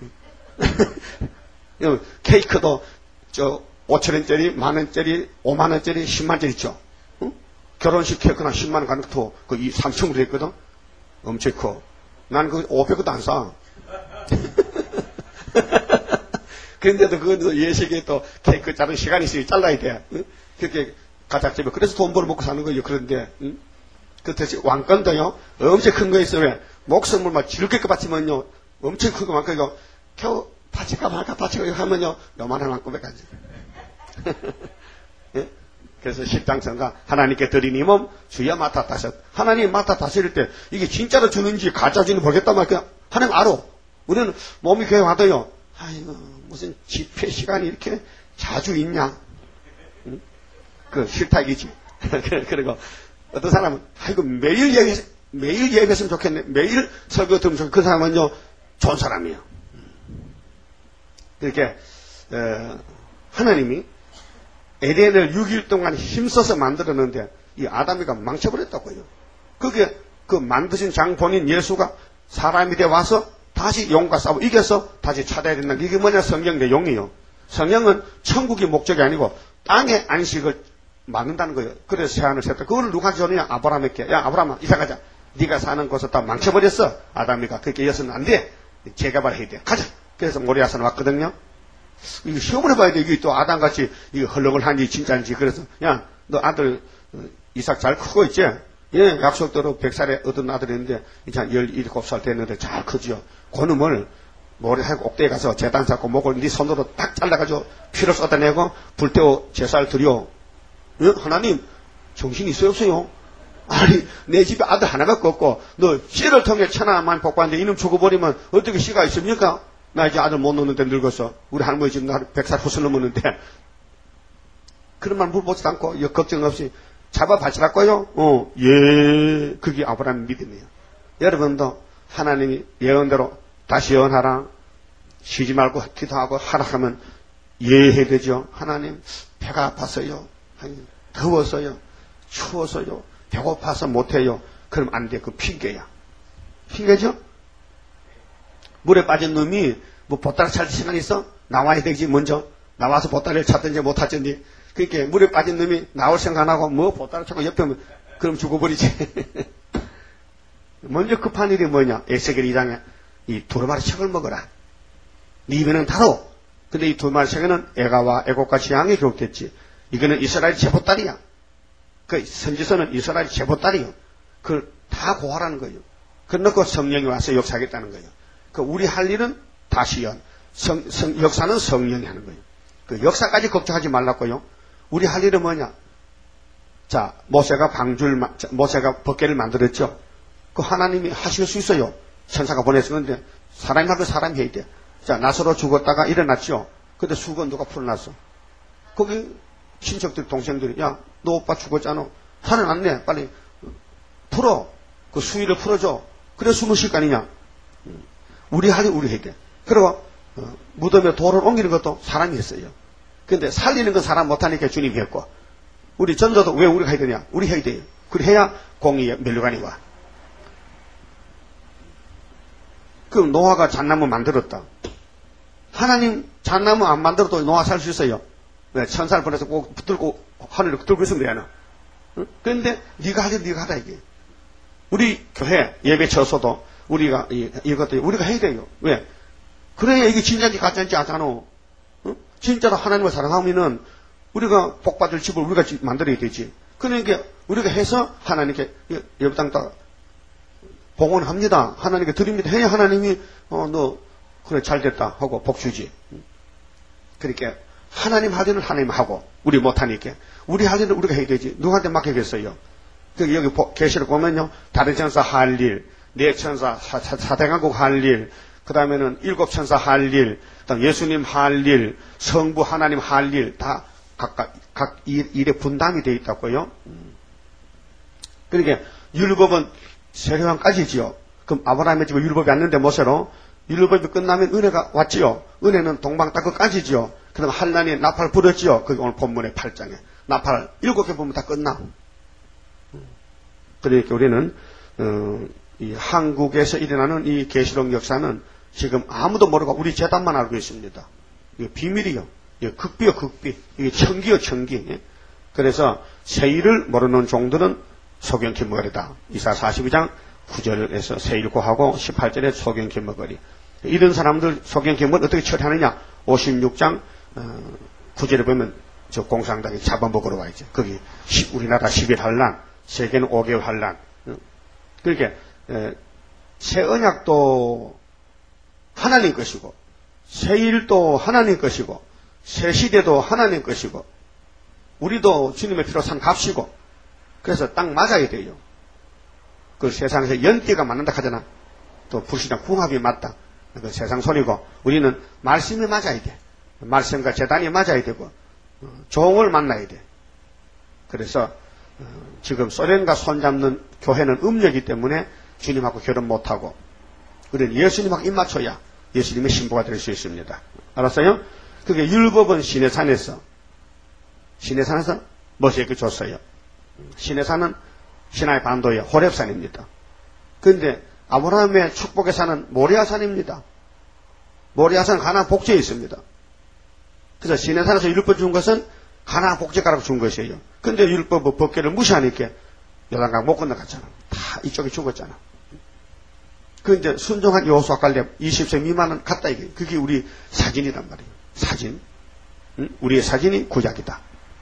케이크도 5천원짜리, 만원짜리, 5만원짜리, 10만원짜리 있죠. 응? 결혼식 케이크나 10만원 가는 것도 그 3층으로 됐거든. 엄청 커. 나는 그 500원도 안 사. 그런데도 그 예식에 또 케이크 자른 시간이 있으니 잘라야 돼. 응? 그렇게 가작집에. 그래서 돈 벌어먹고 사는 거예요. 그런데, 응? 그 대신 왕권도요, 엄청 큰 거 있어요. 목숨을 막 지르게 바치면요, 엄청 큰 거 많거든요. 겨우 바칠까 말까 하면요, 요만한 왕권에 가지. 예? 그래서 십장성가 하나님께 드린 이 몸 주여 맡아 다셨. 하나님 맡아 다스릴 때 이게 진짜로 주는지 가짜 주는지 모르겠단 말이야. 하나님 알아. 우리는 몸이 교회 와도요. 아이고 무슨 집회 시간이 이렇게 자주 있냐. 응? 그 실탁이지. 그리고 어떤 사람은 아이고 매일 예배했으면 좋겠네. 매일 설교 들으면 좋겠네. 그 사람은요 좋은 사람이에요. 이렇게 하나님이 에덴을 6일 동안 힘써서 만들었는데 이 아담이가 망쳐버렸다고요. 그게 그 만드신 장본인 예수가 사람이 돼 와서 다시 용과 싸워 이겨서 다시 찾아야 된다. 이게 뭐냐? 성경의 용이요. 성경은 천국이 목적이 아니고 땅의 안식을 막는다는 거예요. 그래서 새하늘 셋다. 그걸 누가 주느냐? 아브라함에게. 야 아브라함아 이사 가자. 네가 사는 곳을 다 망쳐버렸어. 아담이가. 그렇게 이어서는 안 돼. 재개발해야 돼. 가자. 그래서 모리아산 왔거든요. 이거 시험을 해봐야 돼. 이게 또 아담같이 이거 헐렁을 하니 진짜인지. 그래서 야 너 아들 이삭 잘 크고 있지? 예, 약속대로 100살에 얻은 아들인데 이제 한 17살 됐는데 잘 크죠. 그놈을 모래사고 옥대에 가서 제단 쌓고 목을 네 손으로 딱 잘라가지고 피를 쏟아내고 불태워 제사를 드려. 예? 하나님 정신이 있어요 없어요? 아니 내 집에 아들 하나밖에 없고 너 씨를 통해 천하만 복받는데 이놈 죽어버리면 어떻게 씨가 있습니까? 나 이제 아들 못 놓는데 늙어서 우리 할머니 지금 100살 후슬 넘었는데 그런 말 물어보지도 않고 걱정 없이 잡아 바치라고요? 예. 그게 아브라함의 믿음이에요. 여러분도 하나님이 예언대로 다시 예언하라. 쉬지 말고 기도하고 하라 하면 예해야 되죠. 하나님 배가 아파서요. 더워서요. 추워서요. 배고파서 못해요. 그럼 안 돼. 그 핑계야. 핑계죠? 물에 빠진 놈이 뭐 보따리 찾을 시간 있어? 나와야 되지 먼저. 나와서 보따리를 찾든지 못 찾든지. 그렇게 물에 빠진 놈이 나올 생각 안 하고 뭐 보따리 찾고 옆에 오면 그럼 죽어버리지. 먼저 급한 일이 뭐냐? 에스겔 2장에 이 두루마리 책을 먹어라. 네 입에는 다로. 근데 이 두루마리 책에는 애가와 애곡과 재앙이 기록됐지. 이거는 이스라엘 제보딸이야. 그 선지서는 이스라엘 제보딸이요. 그걸 다 고하라는 거예요. 그래놓고 성령이 와서 역사하겠다는 거예요. 그 우리 할 일은 다시 역사는 성령이 하는 거예요. 그 역사까지 걱정하지 말라고요. 우리 할 일은 뭐냐? 자, 모세가 벗개를 만들었죠. 그 하나님이 하실 수 있어요. 천사가 보냈었는데 사람이 하고 사람이 해야 돼. 자, 나서로 죽었다가 일어났죠. 근데 수건 누가 풀어놨어? 거기 친척들, 동생들이 야, 너 오빠 죽었잖아. 살아났네. 빨리 풀어. 그 수위를 풀어줘. 그래 숨을 쉴 거 아니냐? 우리 할 일 우리 해야 돼. 그리고 무덤에 돌을 옮기는 것도 사람이 했어요. 근데 살리는 건 사람 못하니까 주님이 했고, 우리 전도도 왜 우리가 해야 되냐? 우리 해야 돼요. 그래 해야 공의의 멸류관이 와. 그럼 노아가 잣나무 만들었다. 하나님 잣나무 안 만들어도 노아 살 수 있어요. 왜? 천사를 보내서 꼭 붙들고 하늘을 들고 있으면 되나? 응? 그런데 네가 하지 네가 하라 이게. 우리 교회 예배 쳐서도 우리가 이것도 우리가 해야 돼요. 왜? 그래야 이게 진짜인지 가짜인지 아잖아. 응? 진짜로 하나님을 사랑하면은 우리가 복받을 집을 우리가 만들어야 되지. 그러니까 우리가 해서 하나님께 옆 땅다 복원합니다. 하나님께 드립니다. 해야 하나님이 너 그래 잘됐다 하고 복 주지. 그러니까 하나님 할 일은 하나님 하고 우리 못하니까 우리 할 일은 우리가 해야 되지. 누구한테 맡기겠어요? 여기 계시록 보면요. 다른 천사 할 일, 네 천사 사대강국 할 일, 그 다음에는 7 천사 할 일, 그다음 예수님 할 일, 성부 하나님 할 일 다 각 일에 분담이 되어 있다고요. 그러니까 율법은 세례왕까지지요. 그럼 아브라함의 집에 율법이 왔는데 모세로 율법이 끝나면 은혜가 왔지요. 은혜는 동방 땅끝까지지요. 그다음 한란이 나팔 불었지요. 그게 오늘 본문의 8장에 나팔 7개 보면 다 끝나. 그러니까 우리는 이 한국에서 일어나는 이 계시록 역사는 지금 아무도 모르고 우리 재단만 알고 있습니다. 이게 비밀이요. 이게 극비요 극비. 이게 천기요 천기. 예? 그래서 세일을 모르는 종들은 소경김머거리다. 이사 42장 9절에서 세일 고하고 18절에 소경김머거리. 이런 사람들 소경김머를 어떻게 처리하느냐? 56장 9절에 보면 저 공산당이 잡아먹으러 와야죠. 거기 우리나라 10일 한란, 세계는 5개월 한란. 그러니까 새 언약도 하나님 것이고 세일도 하나님 것이고 새 시대도 하나님 것이고 우리도 주님의 피로 산 값이고 그래서 딱 맞아야 돼요. 그 세상에서 연띠가 맞는다 하잖아. 또 불신앙 궁합이 맞다. 그 세상 소리고 우리는 말씀이 맞아야 돼. 말씀과 재단이 맞아야 되고 종을 만나야 돼. 그래서 지금 소련과 손잡는 교회는 음녀이기 때문에 주님하고 결혼 못하고 우리는 예수님하고 입맞춰야 예수님의 신부가 될 수 있습니다. 알았어요? 그게 율법은 시내산에서 시내산에서 모세에게 줬어요. 시내산은 시나이 반도의 호렙산입니다. 그런데 아브라함의 축복의 산은 모리아산입니다. 모리아산은 가나안 복지에 있습니다. 그래서 시내산에서 율법 준 것은 가나안 복지가라고 준 것이에요. 근데 율법 법궤를 무시하니까 요단강 못 건너갔잖아. 다 이쪽에 죽었잖아. 그 이제 순종한 여호수아 갈렙 20세 미만은 갔다 이게. 그게 우리 사진이란 말이에요. 사진. 응? 우리의 사진이 구약이다.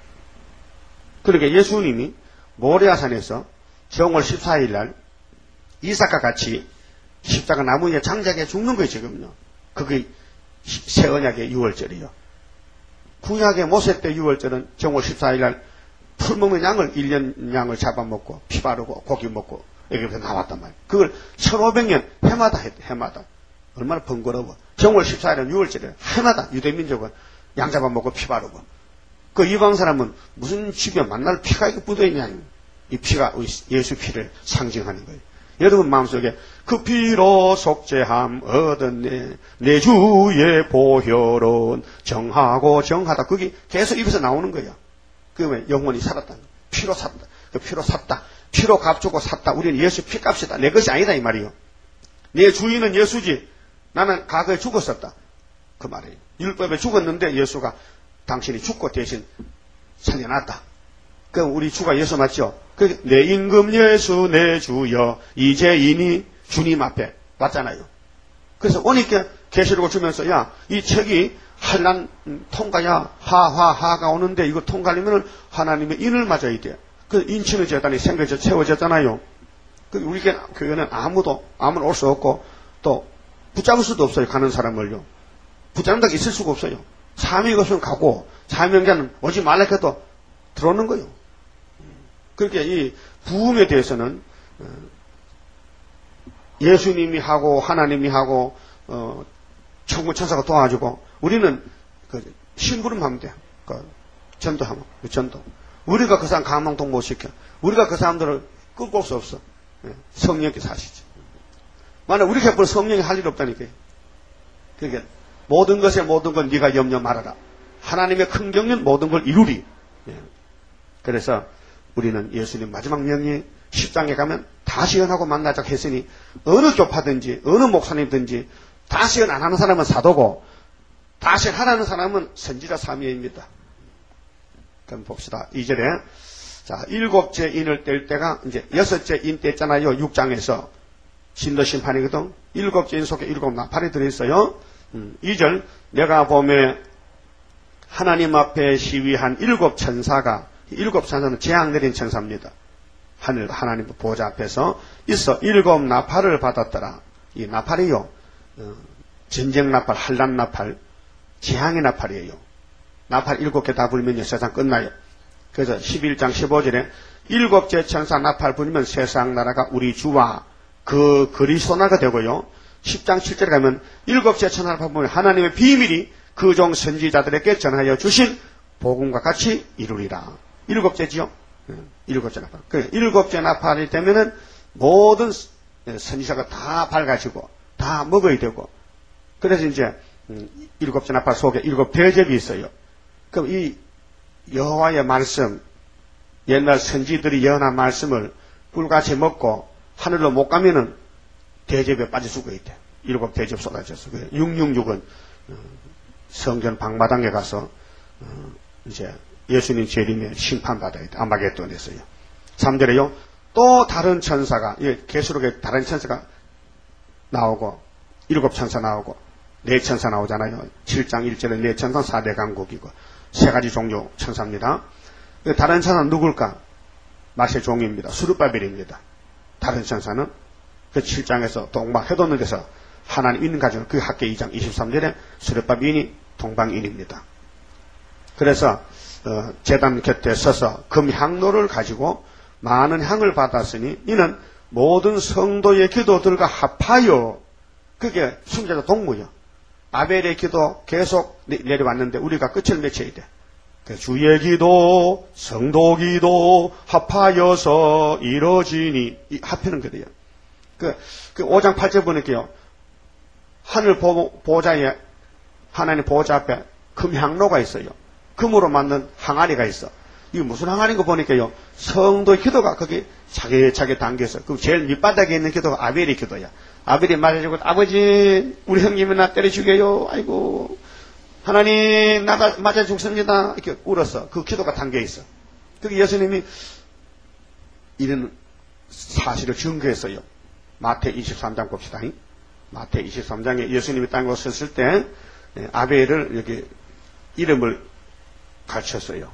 그러니까 예수님이 모리아산에서 정월 14일 날 이삭과 같이 십자가 나무 위에 장작에 죽는 거예요, 지금요. 그게 새 언약의 6월절이요. 구약의 모세 때 6월절은 정월 14일 날 풀 먹는 양을 1년 양을 잡아먹고 피 바르고 고기 먹고 여기서 나왔단 말이에요. 그걸 1500년 해마다 했대, 해마다. 얼마나 번거로워. 정월 14일은 6월절이에요. 해마다 유대민족은 양 잡아먹고 피 바르고. 그 이방 사람은 무슨 집에 만날 피가 이렇게 묻어있냐. 이 피가 예수 피를 상징하는 거예요. 여러분 마음속에 그 피로 속죄함 얻었네 내 주의 보혈은 정하고 정하다. 그게 계속 입에서 나오는 거예요. 그러면 영혼이 살았다. 피로 샀다. 그 피로 샀다. 피로 값 주고 샀다. 우리는 예수 피값이다. 내 것이 아니다 이 말이요. 내 주인은 예수지. 나는 과거에 죽었었다. 그 말이에요. 율법에 죽었는데 예수가 당신이 죽고 대신 살려놨다. 그럼 우리 주가 예수 맞죠? 내 임금 예수 내 주여 이제이니 주님 앞에 왔잖아요. 그래서 오니까 계시록을 주면서 야 이 책이 한란 통과야 하가 오는데 이거 통과하려면 하나님의 인을 맞아야 돼. 그 인치는 재단이 세워졌잖아요. 그 우리 교회는 아무나 올 수 없고 또 붙잡을 수도 없어요. 가는 사람을요. 붙잡는다고 있을 수가 없어요. 사명이 없으면 가고 사명자는 오지 말라 해도 들어오는 거예요. 그렇게 이 부흥에 대해서는 예수님이 하고 하나님이 하고 천군 천사가 도와주고 우리는 그 심부름하면 돼요. 그 전도하면 전도. 우리가 그 사람 감동동 못 시켜. 우리가 그 사람들을 끌고 올 수 없어. 성령께서 하시죠. 만약 우리 곁으로 성령이 할 일 없다니까요. 그러니까 모든 것에 모든 건 네가 염려 말아라. 하나님의 큰 경륜 모든 걸 이루리. 그래서 우리는 예수님 마지막 명령 10장에 가면 다시언하고 만나자 했으니 어느 교파든지 어느 목사님든지 다시언 안 하는 사람은 사도고 다시언 하라는 사람은 선지자 사미입니다. 그럼 봅시다. 2절에 자 7째 인을 뗄 때가 이제 6째 인 뗐잖아요. 6장에서 진도 심판이거든. 7째 인 속에 7 나팔이 들어있어요. 2절 내가 보매 하나님 앞에 시위한 7 천사가 7 천사는 재앙 내린 천사입니다. 하나님 보좌 앞에서 있어 7 나팔을 받았더라. 이 나팔이요. 전쟁 나팔, 한란 나팔, 재앙의 나팔이에요. 나팔 7개 다 불면요. 세상 끝나요. 그래서 11장 15절에 7째 천사 나팔 불면 세상 나라가 우리 주와 그 그리스도나가 되고요. 10장 7절에 가면 7째 천사 나팔 불면 하나님의 비밀이 그 종 선지자들에게 전하여 주신 복음과 같이 이루리라. 7째지요. 7째 나팔. 그 7째 나팔이 되면은 모든 선지자가 다 밝아지고 다 먹어야 되고. 그래서 이제 7째 나팔 속에 7 대접이 있어요. 그럼 이 여호와의 말씀, 옛날 선지들이 예언한 말씀을 꿀같이 먹고 하늘로 못 가면은 대접에 빠질 수가 있대. 7 대접 쏟아져서. 666은 성전 방마당에 가서 이제 예수님 재림에 심판받아야 돼. 아마겟돈에서요. 3절에요. 또 다른 천사가, 계시록에 다른 천사가 나오고 7 천사 나오고 4 천사 나오잖아요. 7장 1절에 4 천사 4대 강국이고 3가지 종류 천사입니다. 다른 천사는 누굴까? 마세 종입니다. 수르바벨입니다. 다른 천사는 그 7장에서 동방 해돋는 데서 하나님 있는 가정 그 학계 2장 23절에 수르바벨이 동방인입니다. 그래서 제단 곁에 서서 금향로를 가지고 많은 향을 받았으니 이는 모든 성도의 기도들과 합하여 그게 순자자 동무요. 아벨의 기도 계속 내려왔는데 우리가 끝을 맺혀야 돼. 주의 기도, 성도 기도 합하여서 이루어지니 합하는 거예요. 그 5장 8절 보니까요. 하늘 보좌에 하나님 보좌 앞에 금향로가 있어요. 금으로 만든 항아리가 있어. 이게 무슨 항아리인 거 보니까요, 성도의 기도가 거기 차게 담겨서, 그 제일 밑바닥에 있는 기도가 아벨의 기도야. 아벨이 맞아주고, 아버지, 우리 형님이 나 때려 죽여요. 아이고, 하나님, 나 맞아 죽습니다. 이렇게 울었어. 그 기도가 담겨 있어. 그게 예수님이 이런 사실을 증거했어요. 마태 23장 봅시다. 마태 23장에 예수님이 땅에 오셨을 때, 아벨을 여기 이름을 가르쳤어요.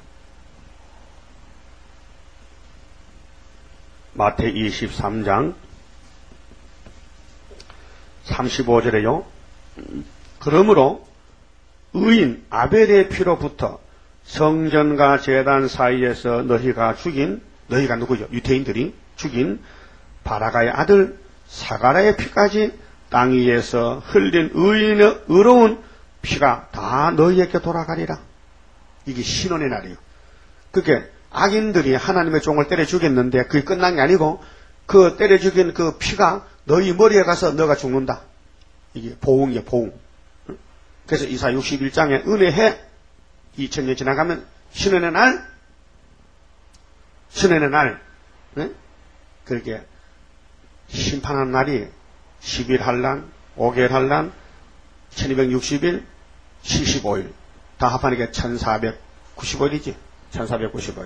마태 23장 35절에요. 그러므로 의인 아벨의 피로부터 성전과 제단 사이에서 너희가 누구죠? 유대인들이 죽인 바라가의 아들 사가랴의 피까지 땅 위에서 흘린 의인의 의로운 피가 다 너희에게 돌아가리라. 이게 신원의 날이에요. 그게 악인들이 하나님의 종을 때려 죽였는데 그게 끝난 게 아니고 그 때려 죽인 그 피가 너희 머리에 가서 너가 죽는다. 이게 보응이에요, 보응. 그래서 이사 61장에 은혜해 2000년 지나가면 신원의 날, 그렇게 심판하는 날이 10일 한란, 5개월 한란, 1260일, 75일. 다 합하니까 1495일이지. 1495일.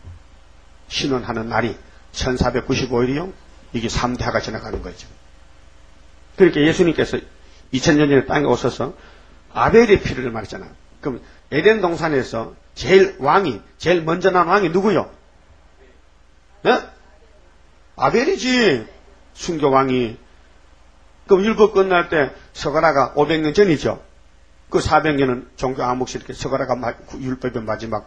신원하는 날이 1495일이요. 이게 3대하가 지나가는 거죠. 그러니까 예수님께서 2000년 전에 땅에 오셔서 아벨의 피를 말했잖아. 그럼 에덴 동산에서 제일 먼저 난 왕이 누구요? 네? 아벨이지. 순교 왕이. 그럼 율법 끝날 때 서가라가 500년 전이죠. 그 400년은 종교 암흑시 이렇게 서가라가 율법의 마지막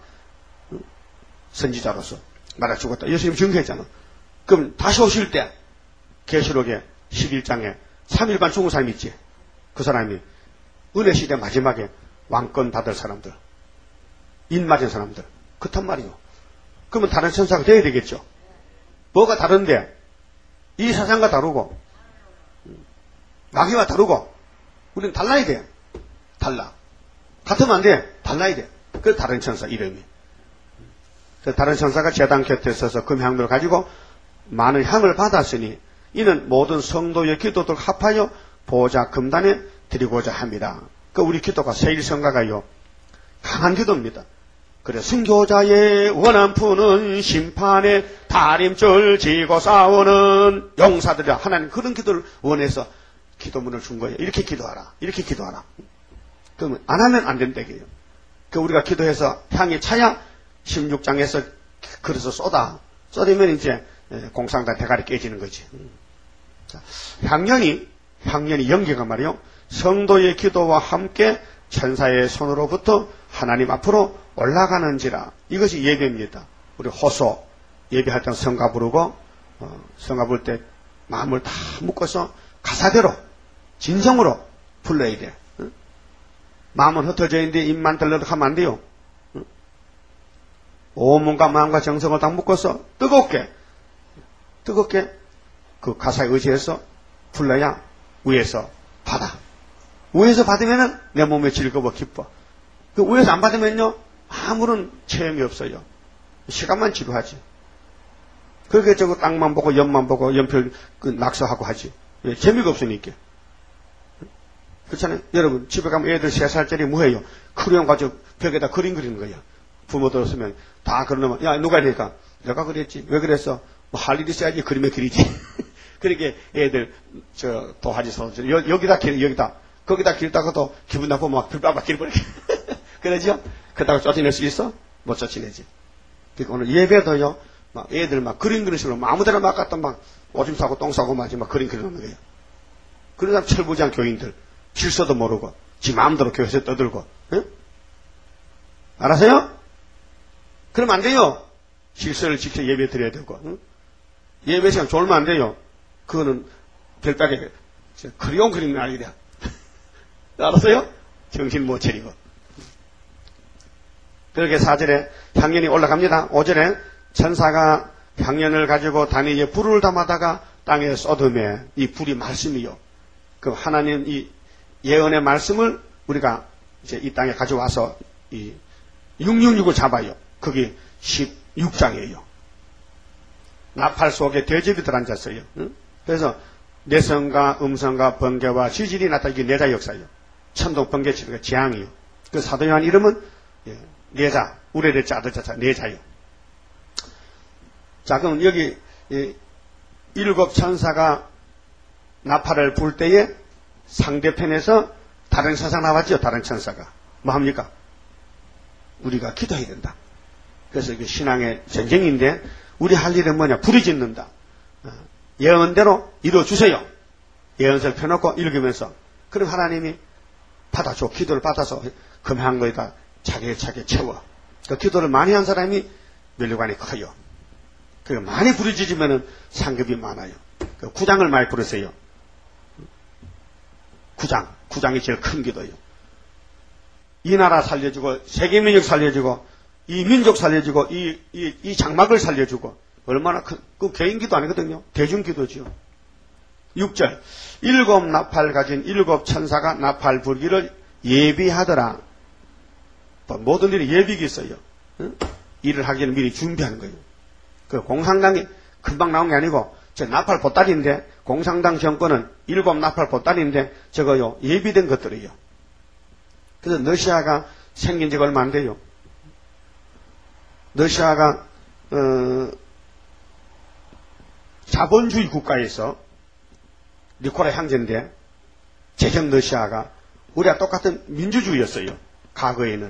선지자로서 말아 죽었다. 예수님 증거했잖아. 그럼 다시 오실 때 계시록에 11장에 3일반 죽은 사람이 있지. 그 사람이 은혜 시대 마지막에 왕권 받을 사람들, 인 맞은 사람들. 그렇단 말이요. 그러면 다른 천사가 돼야 되겠죠. 뭐가 다른데? 이 세상과 다르고 마귀와 다르고 우리는 달라야 돼. 달라. 같으면 안 돼. 달라야 돼. 그 다른 천사 이름이. 다른 천사가 제단 곁에 서서 금향물을 가지고 많은 향을 받았으니 이는 모든 성도의 기도들 합하여 보좌 금단에 드리고자 합니다. 그 우리 기도가 세일성가가요 강한 기도입니다. 그래 순교자의 원한푸는 심판의 다림줄 지고 싸우는 용사들이라 하나님 그런 기도를 원해서 기도문을 준 거예요. 이렇게 기도하라. 이렇게 기도하라. 그러면 안 하면 안 된다 이게요. 그 우리가 기도해서 향이 차야 16장에서 그래서 쏟으면 이제 공상단 대가리 깨지는 거지. 자, 향연이 연기가 말이요. 성도의 기도와 함께 천사의 손으로부터 하나님 앞으로 올라가는지라. 이것이 예배입니다. 우리 호소 예배할 때 성가 부르고 성가 부를 때 마음을 다 묶어서 가사대로 진정으로 불러야 돼. 마음은 흩어져 있는데 입만 들러득하면 안 돼요. 온몸과 마음과 정성을 다 묶어서 뜨겁게 그 가사에 의지해서 불러야 위에서 받아. 위에서 받으면은 내 몸에 즐거워 기뻐. 그 위에서 안 받으면요 아무런 체험이 없어요. 시간만 지루하지. 그렇게 저거 땅만 보고 연만 보고 연필 낙서하고 하지. 예, 재미가 없으니까. 그렇잖아요. 여러분 집에 가면 애들 3살짜리 뭐해요? 크레용 가지고 벽에다 그림 그리는 거예요. 부모들 없으면 다 그러면 야 누가 이러니까 내가 그랬지. 왜 그랬어? 뭐 할 일 있어야지 그림에 그리지. 그렇게 애들 도화지 서로 여기다 거기다 길다가도 기분 나쁘면 막 불빠박 길버려. 그러죠? 그러다가 쫓아낼 수 있어? 못 쫓아내지. 그러니까 오늘 예배도요. 막 애들 막 그림 그리는 식으로 아무데나 막 갖다 막 오줌 싸고 똥 싸고 막 그림 그리는 거예요. 그런 사람 철부지한 교인들 질서도 모르고 지 마음대로 교회에서 떠들고. 응? 알았어요? 그러면 안 돼요. 질서를 지켜 예배 드려야 되고. 응? 예배 시간 졸면 안 돼요. 그거는 별박에 그리운 그림이 아니라. 알았어요? 정신 못 차리고. 그렇게 4절에 향연이 올라갑니다. 5절에 천사가 향연을 가지고 단위에 불을 담아다가 땅에 쏟음에 이 불이 말씀이요. 그 하나님 이 예언의 말씀을 우리가 이제 이 땅에 가져와서 이 666을 잡아요. 거기 16장이에요. 나팔 속에 대접이 들어앉았어요. 응? 그래서 내성과 음성과 번개와 지질이 나타나 이게 내자 역사예요. 천둥 번개 치는 게 재앙이요. 그 사도 요한 이름은 내자, 우레를 짜드자자 내자요. 자, 그럼 여기 일곱 천사가 나팔을 불 때에 상대편에서 다른 천사가 나왔죠. 다른 천사가 뭐 합니까? 우리가 기도해야 된다. 그래서 이게 신앙의 전쟁인데 우리 할 일은 뭐냐? 부르짖는다. 예언대로 이루어주세요. 예언서를 펴놓고 읽으면서 그럼 하나님이 받아줘. 기도를 받아서 금한 거에다 차게 채워. 그 기도를 많이 한 사람이 면류관이 커요. 그 많이 부르짖으면 상급이 많아요. 그 구장을 많이 부르세요. 구장이 제일 큰 기도예요. 이 나라 살려주고 세계 민족 살려주고 이 민족 살려주고 이 장막을 살려주고 얼마나 큰 그 개인기도 아니거든요. 대중기도지요. 6절 일곱 나팔 가진 일곱 천사가 나팔 불기를 예비하더라. 모든 일이 예비가 있어요. 응? 일을 하기는 미리 준비하는 거예요. 그 공산당이 금방 나온 게 아니고 저 나팔 보따리인데 공산당 정권은 일곱 나팔 보따리인데 저거요 예비된 것들이에요. 그래서 러시아가 생긴 지가 얼마 안 돼요. 러시아가 자본주의 국가에서 니콜라 형제인데 제정 러시아가 우리와 똑같은 민주주의였어요. 과거에는.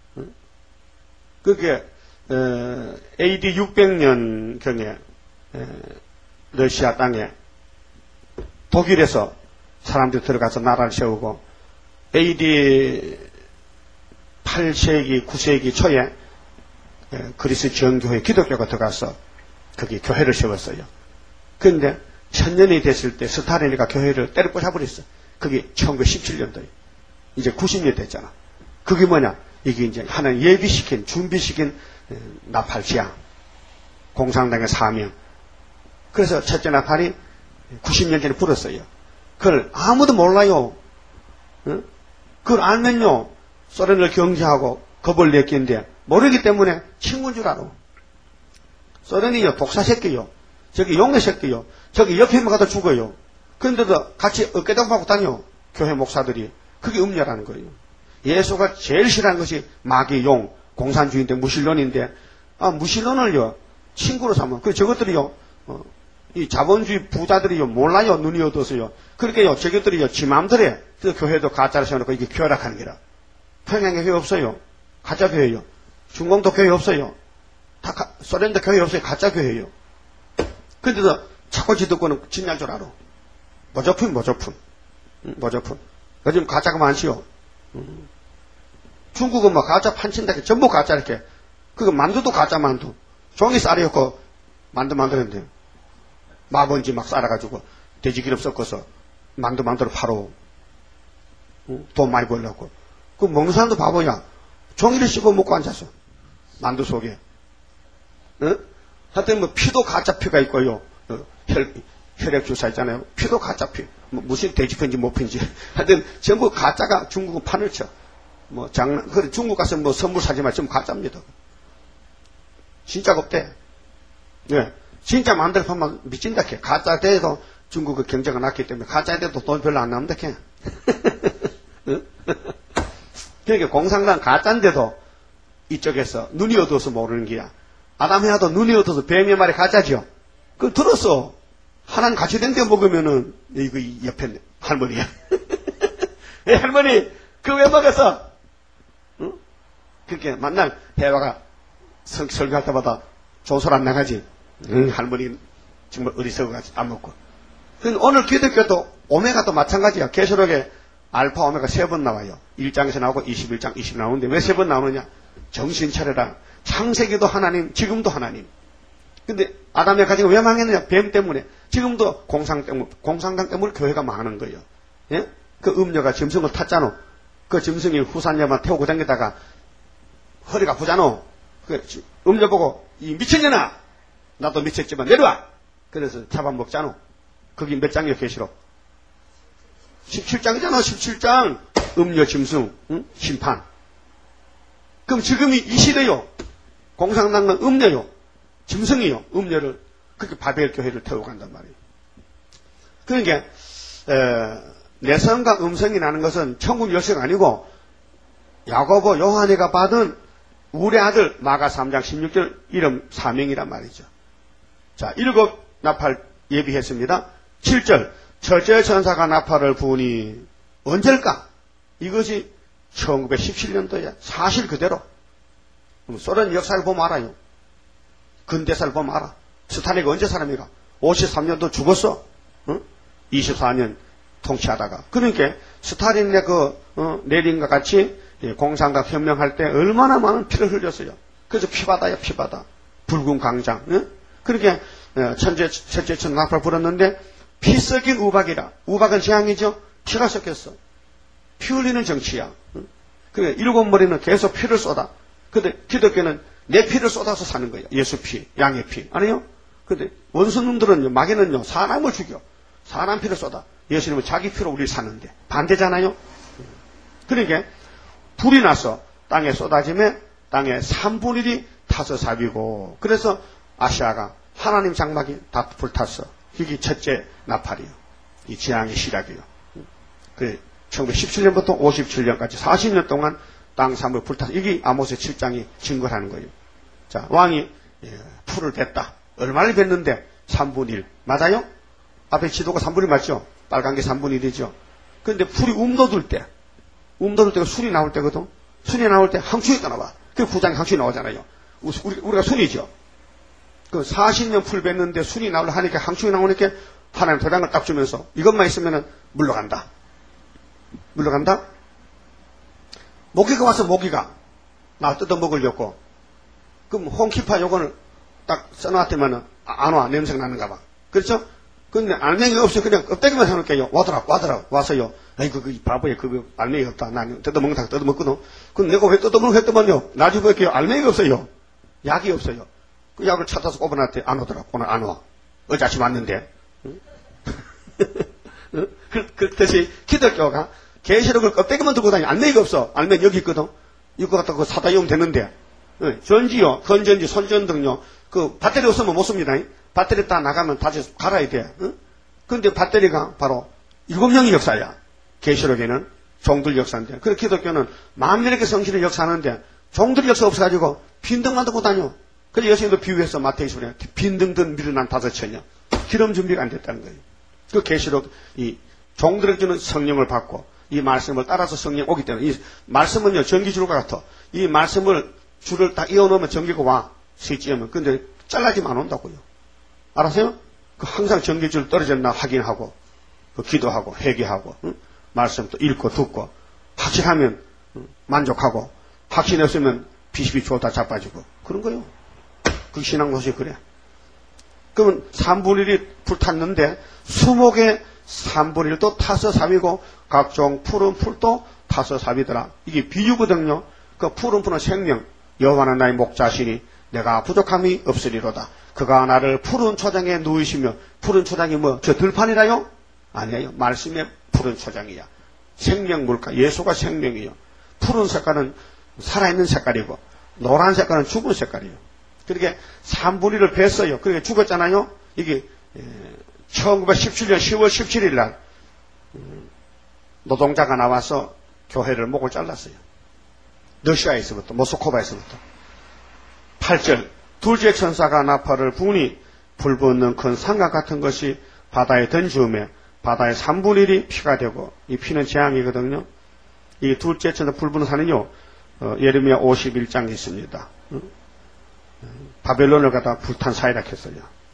그게 AD 600년 경에 러시아 땅에 독일에서 사람들이 들어가서 나라를 세우고 AD 8세기 9세기 초에 그리스 정교회 기독교가 들어가서 거기 교회를 세웠어요. 그런데 천년이 됐을 때 스타린이가 교회를 때려 부숴버렸어. 그게 1917년도에 이제 90년 됐잖아. 그게 뭐냐? 이게 이제 하나님 예비시킨 준비시킨 나팔 지향 공산당의 사명. 그래서 첫째 나팔이 90년 전에 불었어요. 그걸 아무도 몰라요. 응? 그걸 알면요 소련을 경제하고 겁을 냈겠는데 모르기 때문에 친구인 줄 알아. 소련이요 독사 새끼요. 저기 용의 새끼요. 저기 옆에만 가도 죽어요. 그런데도 같이 어깨동무하고 다녀. 교회 목사들이. 그게 음녀라는 거예요. 예수가 제일 싫어하는 것이 마귀, 용, 공산주의인데 무신론인데 무신론을요 친구로 삼아. 그 저것들이요 이 자본주의 부자들이요 몰라요. 눈이 어두워서요. 그렇게요 저것들이요 지 맘대로 그 교회도 가짜를 세워놓고 이게 교회락하는 게라. 평양에 교회 없어요. 가짜 교회요. 중공도 교회 없어요. 다 소련도 교회 없어요. 가짜 교회예요. 근데도 자꾸 지도권은 진리할 줄 알아. 모조품. 요즘 가짜가 많지요. 중국은 뭐 가짜 판친다. 전부 가짜 이렇게. 그거 만두도 가짜 만두. 종이 쌀이었고 만두 만드는데 마번지 막 쌀아가지고 돼지기름 섞어서 만두로 팔어. 돈 많이 벌려고. 그 먹는 사람도 바보야. 종이를 씹어 먹고 앉았어. 만두 속에. 하여튼 뭐 피도 가짜 피가 있고요. 혈액 주사 있잖아요. 피도 가짜 피. 뭐 무슨 돼지피인지 못 피인지. 하여튼 전부 가짜가 중국은 판을 쳐. 뭐 그래 중국 가서 뭐 선물 사지 마. 전부 가짜입니다. 진짜가 없대. 예. 진짜 마음대로 파면 미친다 캐. 가짜 돼도 중국의 경제가 낮기 때문에 가짜에 돼도 돈 별로 안 나온다 캐. 그러니까 공산당 가짜인데도 이쪽에서 눈이 어두워서 모르는 게야. 아담해야도 눈이 어두워서 뱀의 말이 가짜죠. 그걸 들었어. 하나님 같이 된 데 먹으면은 이거 옆에 할머니야. 할머니 그거 왜 먹었어? 응? 그렇게 만날 대화가 설교할 때마다 조소리 안 나가지. 할머니 정말 어리석어가지고 안 먹고. 오늘 기독교도 오메가도 마찬가지야. 계시록에 알파 오메가 3번 나와요. 1장에서 나오고 21장 20 나오는데 왜 3번 나오느냐? 정신 차려라. 창세기도 하나님, 지금도 하나님. 근데 아담의 가지가 왜 망했느냐? 뱀 때문에. 지금도 공산당 때문에 교회가 망하는 거예요. 예? 그 음녀가 짐승을 탔잖아. 그 짐승이 후산녀만 태우고 다니다가 허리가 아프잖아. 그 음녀 보고 이 미친년아! 나도 미쳤지만 내려와! 그래서 잡아먹잖아. 거기 몇 장이요, 계시록? 17장이잖아, 17장. 음녀 짐승, 응? 심판. 그럼 지금이 이 시대요. 공산당은 음녀요. 짐승이요. 음녀를 그렇게 바벨 교회를 태우고 간단 말이에요. 그러니까 내성과 음성이 나는 것은 천국 열쇠가 아니고 야고보 요한이가 받은 우리 아들 마가 3장 16절 이름 사명이란 말이죠. 자, 7 나팔 예비했습니다. 7절 첫째 천사가 나팔을 부으니 언제일까? 이것이 1917년도에 사실 그대로. 소련 역사를 보면 알아요. 근대사를 보면 알아. 스탈린이 언제 사람이가? 53년도 죽었어. 24년 통치하다가. 그러니까 스탈린의 레닌과 같이 공산당 혁명할 때 얼마나 많은 피를 흘렸어요. 그래서 피바다야 피바다. 붉은 광장. 그렇게 첫째 천 나팔 불었는데 피 섞인 우박이라. 우박은 재앙이죠. 피가 섞였어. 피 흘리는 정치야. 그래 7머리는 계속 피를 쏟아. 근데 기독교는 내 피를 쏟아서 사는 거예요. 예수 피, 양의 피. 아니요? 근데 원수놈들은요, 마귀는요, 사람을 죽여. 사람 피를 쏟아. 예수님은 자기 피로 우리를 사는데. 반대잖아요? 그러니까, 불이 나서 땅에 쏟아지며 땅에 3분의 1이 타서 삽이고, 그래서 아시아가 하나님 장막이 다 불탔어. 이게 첫째 나팔이요. 이 재앙의 시작이요. 그 1917년부터 57년까지 40년 동안 땅 3을 불탔어. 이게 아모스 7장이 증거를 하는 거예요. 자, 왕이 풀을 뱄다. 얼마를 뱄는데 3분의 1. 맞아요? 앞에 지도가 3분의 1 맞죠? 빨간 게 3분의 1이죠. 그런데 풀이 움도들 때가 순이 나올 때거든. 순이 나올 때 항충이 떠나와. 그 구장에 항충이 나오잖아요. 우리가 순이죠. 그 40년 풀 뱄는데 순이 나오려 하니까 항충이 나오니까 하나님 도장을 딱 주면서 이것만 있으면은 물러간다. 물러간다? 모기가 와서 모기가 나 뜯어 먹으려고. 그럼 홍키파 요거를 딱 써놨더만은 안 와. 냄새가 나는가 봐. 그렇죠? 근데 알맹이가 없어. 그냥 껍데기만 해놓을게요. 와더라. 와서요. 아이고, 그 바보야. 그거 알맹이가 없다. 난 뜯어먹는다. 뜯어먹거든. 그럼 내가 왜 뜯어먹는 했더만요. 나중에 볼게요. 알맹이가 없어요. 약이 없어요. 그 약을 찾아서 꼽아놨더니 안 오더라. 오늘 안 와. 어제 아침 왔는데. 그렇듯이 기독교가 계시록을 껍데기만 들고 다니. 알맹이가 없어. 알맹이 여기 있거든. 이거 갖다 그 사다 이으면 되는데. 전지요, 건전지, 손전등요. 그 배터리 없으면 못 씁니다. 배터리 딱 나가면 다시 갈아야 돼. 근데 배터리가 바로 7명의 역사야. 계시록에는 종들 역사인데. 그래서 기독교는 만민에게 성신의 역사하는데 종들 역사 없어가지고 빈등만 들고 다녀. 그래서 예수님도 비유해서 마태복음에 빈등 든 미련한 5천여. 기름 준비가 안 됐다는 거예요. 그 계시록 이 종들에게 주는 성령을 받고 이 말씀을 따라서 성령 오기 때문에 이 말씀은요 전기줄과 같아. 이 말씀을 줄을 딱 이어놓으면 전기가 와. 스위치하면. 근데 잘라지면 안 온다고요. 알았어요? 그 항상 전기줄 떨어졌나 확인하고, 그 기도하고, 회개하고, 말씀도 읽고, 듣고, 확실하면 만족하고, 확신 없으면 비십이 좋다 자빠지고, 그런 거요. 그 신앙노릇이 그래. 그러면 3분의 1이 불탔는데, 수목의 3분의 1도 타서 삽이고, 각종 푸른 풀도 타서 삽이더라. 이게 비유거든요. 그 푸른 풀은 생명. 여호와는 나의 목자시니 내가 부족함이 없으리로다. 그가 나를 푸른 초장에 누이시며 푸른 초장이 뭐 저 들판이라요? 아니에요. 말씀의 푸른 초장이야. 생명 물가. 예수가 생명이요. 푸른 색깔은 살아있는 색깔이고 노란 색깔은 죽은 색깔이에요. 그렇게 3분의 1을 뱄어요. 그렇게 죽었잖아요. 이게 1917년 10월 17일 날 노동자가 나와서 교회를 목을 잘랐어요. 러시아에서부터, 모스크바에서부터. 8절, 둘째 천사가 나팔을 부니 불붙는 큰 산과 같은 것이 바다에 던지우며 바다의 3분의 1이 피가 되고, 이 피는 재앙이거든요. 이 둘째 천사 불붙는 산은요, 예레미야 51장에 있습니다. 바벨론을 갖다 불탄 사이라 했어요.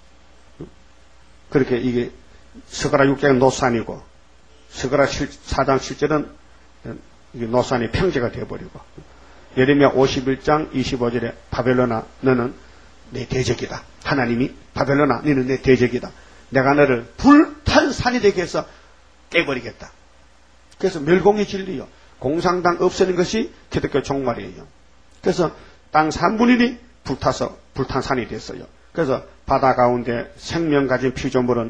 그렇게 이게 스가랴 6장은 노산이고, 스가랴 4장 7절은 이게 노산이 평지가 되어버리고, 예레미야 51장 25절에 바벨론아 너는 내 대적이다. 하나님이 바벨론아 너는 내 대적이다. 내가 너를 불탄 산이 되게 해서 깨버리겠다. 그래서 멸공의 진리요. 공산당 없애는 것이 기독교 종말이에요. 그래서 땅 3분의 1이 불타서 불탄 산이 됐어요. 그래서 바다 가운데 생명 가진 피조물은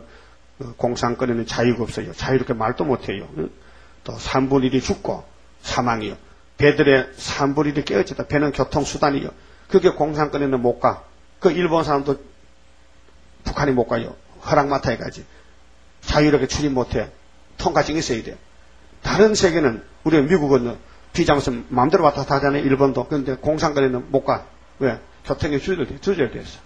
공산권에는 자유가 없어요. 자유롭게 말도 못해요. 또 3분의 1이 죽고 사망이요. 배들의 산불이 깨어졌다. 배는 교통수단이요. 그게 공산권에는 못 가. 그 일본 사람도 북한이 못 가요. 허락 맡아야 가지. 자유롭게 출입 못해. 통과증이 있어야 돼. 다른 세계는, 우리 미국은 비자면서 마음대로 왔다 갔다 하잖아요. 일본도. 그런데 공산권에는 못 가. 왜? 교통이 조절돼서.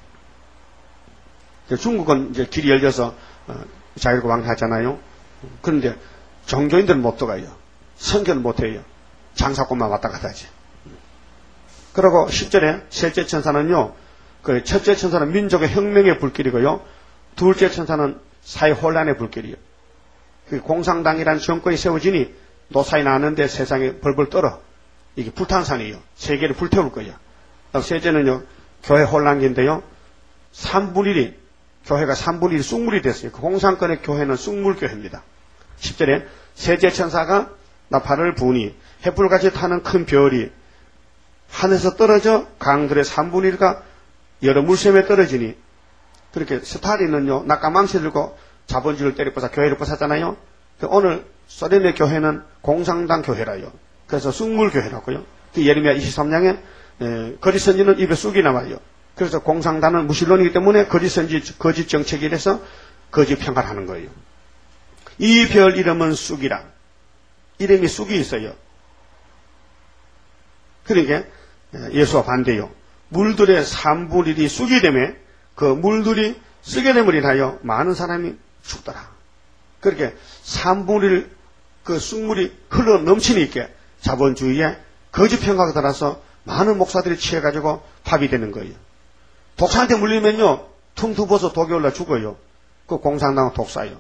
중국은 이제 길이 열려서 자유롭게 왕래하잖아요. 그런데 종교인들은 못 들어가요. 선교는 못 해요. 장사꾼만 왔다 갔다 하지. 그리고 10절에 셋째 천사는요, 그 첫째 천사는 민족의 혁명의 불길이고요, 둘째 천사는 사회 혼란의 불길이요. 그 공산당이라는 정권이 세워지니 노사이 나는데 세상에 벌벌 떨어. 이게 불탄산이에요. 세계를 불태울 거예요. 셋째는요, 교회 혼란기인데요, 3분의 1이, 교회가 3분의 1이 쑥물이 됐어요. 그 공산권의 교회는 쑥물교회입니다. 10절에 셋째 천사가 나팔을 부으니 횃불같이 타는 큰 별이 하늘에서 떨어져 강들의 3분의 1가 여러 물샘에 떨어지니, 그렇게 스탈린은요, 낙가망치 들고 자본주의를 때려 부숴 교회를 부쉈잖아요. 오늘 소련의 교회는 공산당 교회라요. 그래서 쑥물교회라고요. 예레미야 23장에 거짓 선지는 입에 쑥이 나와요. 그래서 공산당은 무신론이기 때문에 거짓 선지, 거짓 정책에 대해서 거짓 평가를 하는 거예요. 이 별 이름은 쑥이라. 이름이 쑥이 있어요. 그러니까 예수와 반대요. 물들의 3분의 1이 쑥이 되면 그 물들이 쓰게 됨을 인하여 많은 사람이 죽더라. 그렇게 3분의 1 그 쑥물이 흘러 넘치니까 자본주의에 거짓 평가가 들어서 많은 목사들이 취해가지고 파비 되는 거예요. 독사한테 물리면요, 퉁퉁 벗어 독이 올라 죽어요. 그 공산당은 독사예요.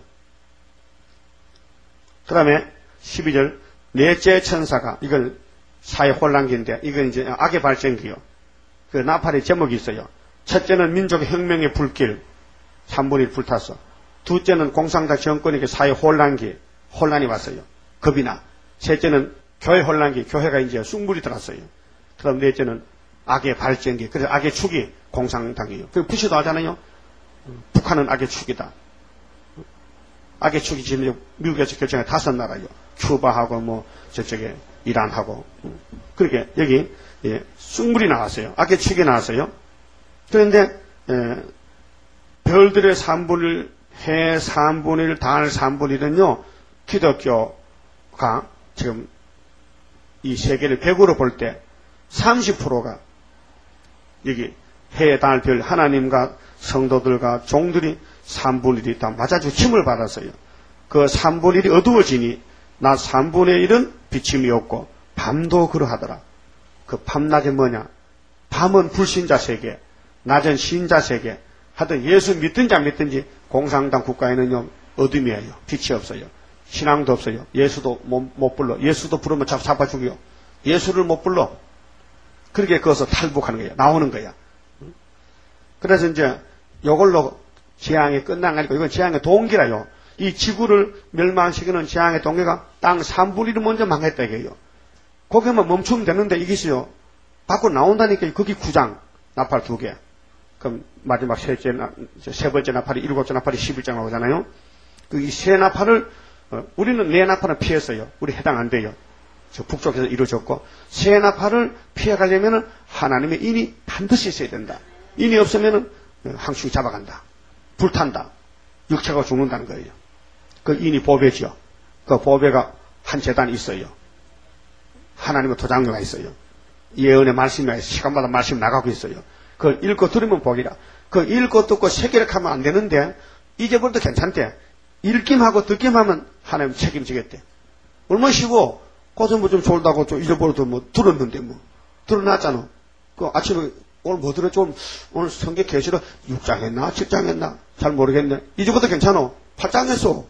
그 다음에 12절, 넷째 천사가, 이걸 사회 혼란기인데, 이건 이제 악의 발전기요. 그 나팔의 제목이 있어요. 첫째는 민족의 혁명의 불길, 3분의 1 불탔어. 둘째는 공산당 정권에게 사회 혼란기, 혼란이 왔어요. 겁이 나. 셋째는 교회 혼란기, 교회가 이제 쑥물이 들었어요. 그다음 넷째는 악의 발전기, 그래서 악의 축이 공산당이에요. 그 부시도 하잖아요. 북한은 악의 축이다. 악의 축이 지금 미국에서 결정한 5나라요. 큐바하고 뭐 저쪽에 이란하고. 그렇게 여기 쑥물이 나왔어요. 악의 축이 나왔어요. 그런데 별들의 3분의 1, 해 3분의 1, 달 3분의 1은요. 기독교가 지금 이 세계를 100으로 볼 때 30%가 여기 해, 달, 별, 하나님과 성도들과 종들이 3분의 1이 다 맞아주고 침을 받았어요. 그 3분의 1이 어두워지니 낮 3분의 1은 비침이 없고 밤도 그러하더라. 그 밤낮이 뭐냐? 밤은 불신자 세계, 낮은 신자 세계. 하여튼 예수 믿든지 안 믿든지 공산당 국가에는요 어둠이에요. 빛이 없어요. 신앙도 없어요. 예수도 못 불러. 예수도 부르면 잡아 죽여. 예수를 못 불러. 그렇게 거기서 탈북하는 거야. 나오는 거야. 그래서 이제 이걸로 재앙이 끝난 거 아니고 이건 재앙의 동기라요. 이 지구를 멸망시키는 재앙의 동기가 땅 3분의 1을 먼저 망했다 이게요. 거기만 멈추면 되는데 이것이요. 밖으로 나온다니까 거기 9장 나팔 2개. 그럼 마지막 세 번째 나팔이 7째 나팔이 11장 나오잖아요. 그 이 세 나팔을 우리는 네 나팔은 피했어요. 우리 해당 안 돼요. 저 북쪽에서 이루어졌고 세 나팔을 피해가려면 하나님의 인이 반드시 있어야 된다. 인이 없으면 항축이 잡아간다. 불탄다. 육체가 죽는다는 거예요. 그 인이 보배죠. 그 보배가 한 재단이 있어요. 하나님의 도장료가 있어요. 예언의 말씀이 있어요. 시간마다 말씀이 나가고 있어요. 그걸 읽고 들으면 복이라. 그 읽고 듣고 세계력하면 안 되는데 잊어버려도 괜찮대. 읽기만 듣기만 하나님 책임지겠대. 얼마나 쉬워. 고전 뭐 좀 졸다고 좀 잊어버려도 뭐 들었는데 뭐. 들어놨잖아. 그 아침에 오늘 뭐 들었지? 오늘 성경 계시록 6장 했나? 7장 했나? 잘 모르겠네. 잊어버려도 괜찮아. 8장 했어.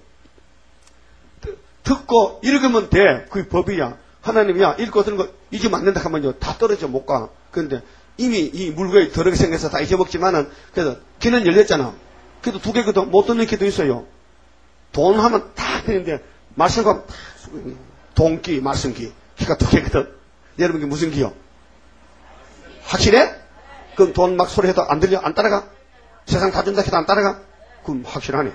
듣고 읽으면 돼. 그게 법이야. 하나님이야. 읽고 들은 거 잊으면 안 된다 하면요. 다 떨어져 못 가. 그런데 이미 이 물건이 더럽게 생겨서 다 잊어먹지만은 그래서 귀는 열렸잖아. 그래도 2개거든. 못 듣는 귀도 있어요. 돈 하면 다 되는데 말씀과 돈기, 말씀기. 귀가 2개거든. 여러분, 이게 무슨 귀요? 확실해? 그럼 돈 막 소리 해도 안 들려? 안 따라가? 세상 다 준다 해도 안 따라가? 그럼 확실하네.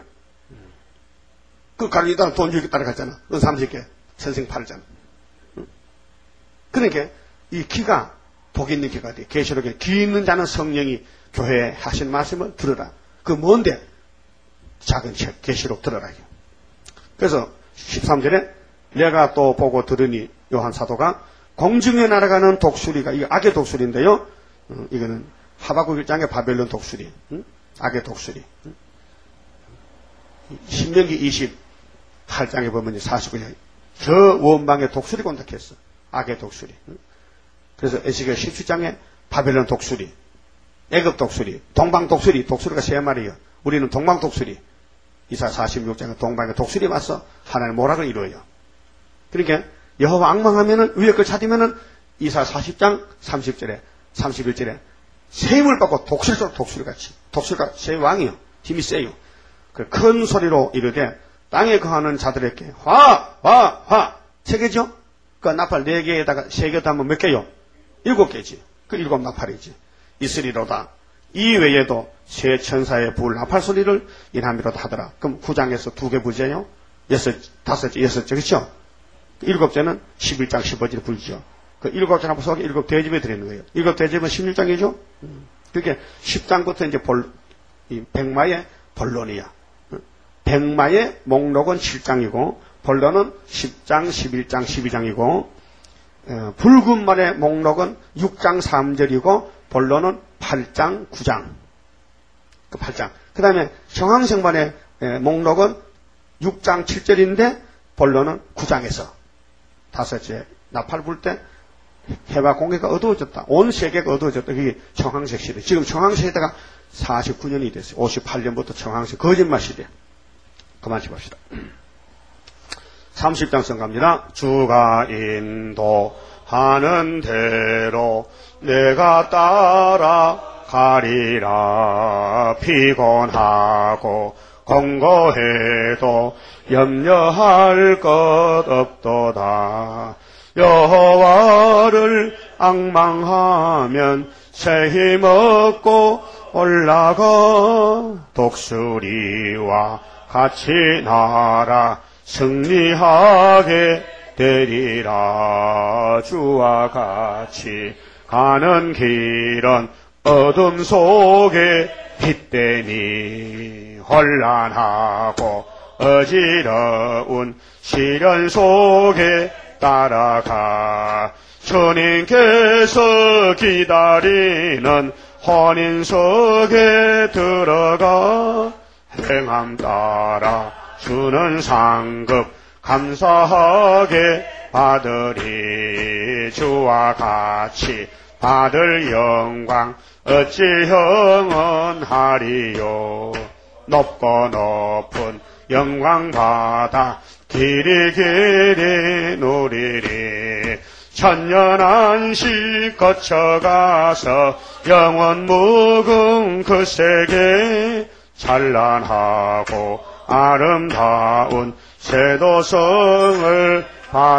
그 가르치다가 돈 주기 따라갔잖아. 넌 30개. 선생 팔잖아. 그러니까 이 기가 복 있는 기가 돼. 계시록에 귀 있는 자는 성령이 교회에 하신 말씀을 들으라. 그 뭔데? 작은 책 계시록 들으라. 그래서 13절에 내가 또 보고 들으니 요한 사도가 공중에 날아가는 독수리가, 이게 악의 독수리인데요. 이거는 하박국 1장의 바벨론 독수리. 악의 독수리. 신명기 28장에 보면 49장 저 원방의 독수리가 온다 했어. 악의 독수리. 그래서 에스겔 17장에 바벨론 독수리, 애굽 독수리, 동방 독수리, 독수리가 3마리예요. 우리는 동방 독수리. 이사 46장에 동방의 독수리 와서 하나님의 모락을 이루어요. 그러니까 여호와 악망하면은 위에 걸 찾으면은 이사 40장 30절에 31절에 새 힘을 받고 독수리같이, 독수리가 새 왕이요. 힘이 세요. 그 큰 소리로 이르되 땅에 거하는 자들에게 화! 3개죠? 그 나팔 4개에다가 3개 더하면 몇 개요? 7개지. 그 7 나팔이지. 있으리로다. 이 외에도 새 천사의 불 나팔 소리를 인함이로다 하더라. 그럼 9장에서 2개 부제요? 5개, 6개, 그렇죠? 7개는 11장 15절에 불죠. 그 7개 나팔 속에 7 대접에 들어있는 거예요. 7 대접은 16장이죠? 그게 10장부터 이제 이 백마의 본론이야. 백마의 목록은 7장이고 본론은 10장, 11장, 12장이고 붉은 말의 목록은 6장 3절이고 본론은 8장, 9장. 그 8장. 그 다음에 정황생반의 목록은 6장 7절인데 본론은 9장에서 5째 나팔 불 때 해와 공기가 어두워졌다. 온 세계가 어두워졌다. 그게 청황색 시대. 지금 청황색 시대가 49년이 됐어요. 58년부터 청황색 거짓말 시대. 그만 짚읍시다. 30장 성갑니다. 주가 인도하는 대로 내가 따라가리라. 피곤하고 공고해도 염려할 것 없도다. 여호와를 앙망하면 새 힘 얻고 올라가. 독수리와 같이 날아 승리하게 되리라. 주와 같이 가는 길은 어둠 속에 빛되니 혼란하고 어지러운 시련 속에 따라가. 주님께서 기다리는 혼인석에 들어가. 행함 따라 주는 상급 감사하게 받으리. 주와 같이 받을 영광 어찌 형언하리요. 높고 높은 영광 받아 길이 누리리. 천년 안식 거쳐가서 영원 묵은 그 세계 찬란하고 아름다운 세도성을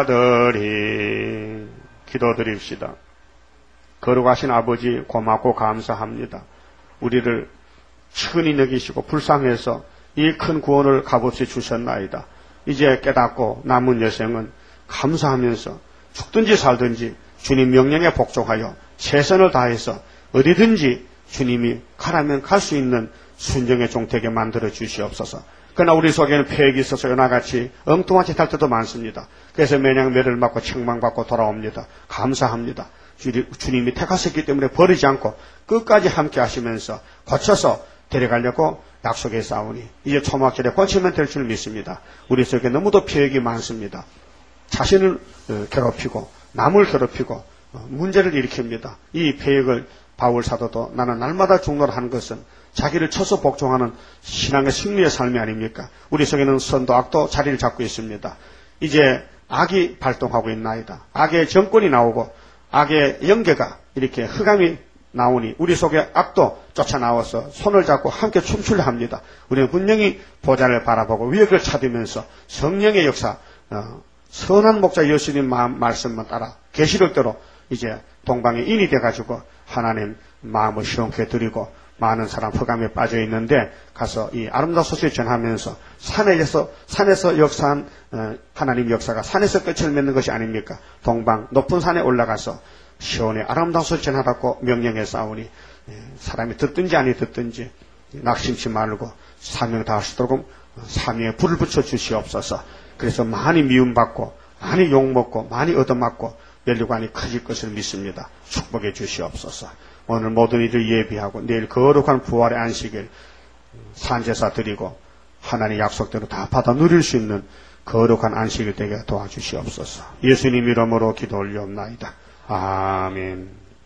받으리. 기도드립시다. 거룩하신 아버지 고맙고 감사합니다. 우리를 친히 여기시고 불쌍해서 이 큰 구원을 값없이 주셨나이다. 이제 깨닫고 남은 여생은 감사하면서 죽든지 살든지 주님 명령에 복종하여 최선을 다해서 어디든지 주님이 가라면 갈 수 있는 순종의 종되게 만들어 주시옵소서. 그러나 우리 속에는 폐역이 있어서 요나같이 엉뚱한 짓 할 때도 많습니다. 그래서 매년 매를 맞고 책망받고 돌아옵니다. 감사합니다. 주님이 택하셨기 때문에 버리지 않고 끝까지 함께 하시면서 고쳐서 데려가려고 약속에 싸우니 이제 초막절에 고치면 될 줄 믿습니다. 우리 속에 너무도 폐역이 많습니다. 자신을 괴롭히고 남을 괴롭히고 문제를 일으킵니다. 이 폐역을 바울 사도도 나는 날마다 죽노라 하는 것은 자기를 쳐서 복종하는 신앙의 승리의 삶이 아닙니까? 우리 속에는 선도 악도 자리를 잡고 있습니다. 이제 악이 발동하고 있나이다. 악의 정권이 나오고 악의 영계가 이렇게 흑암이 나오니 우리 속에 악도 쫓아나와서 손을 잡고 함께 춤추려 합니다. 우리는 분명히 보좌를 바라보고 위역을 찾으면서 성령의 역사, 선한 목자 예수님 말씀만 따라 계시록대로 이제 동방에 인이 돼가지고 하나님 마음을 시원케 드리고 많은 사람 흑암에 빠져 있는데 가서 이 아름다운 소식을 전하면서 산에서 역사한 하나님 역사가 산에서 끝을 맺는 것이 아닙니까? 동방 높은 산에 올라가서 시온의 아름다운 소식 전하라고 명령해 싸우니 사람이 듣든지 아니 듣든지 낙심치 말고 사명 다할 수 있도록 사명에 불을 붙여 주시옵소서. 그래서 많이 미움받고 많이 욕먹고 많이 얻어맞고 면류관이 커질 것을 믿습니다. 축복해 주시옵소서. 오늘 모든 일을 예비하고 내일 거룩한 부활의 안식일 산제사 드리고 하나님의 약속대로 다 받아 누릴 수 있는 거룩한 안식일 되게 도와주시옵소서. 예수님 이름으로 기도 올리옵나이다. 아멘.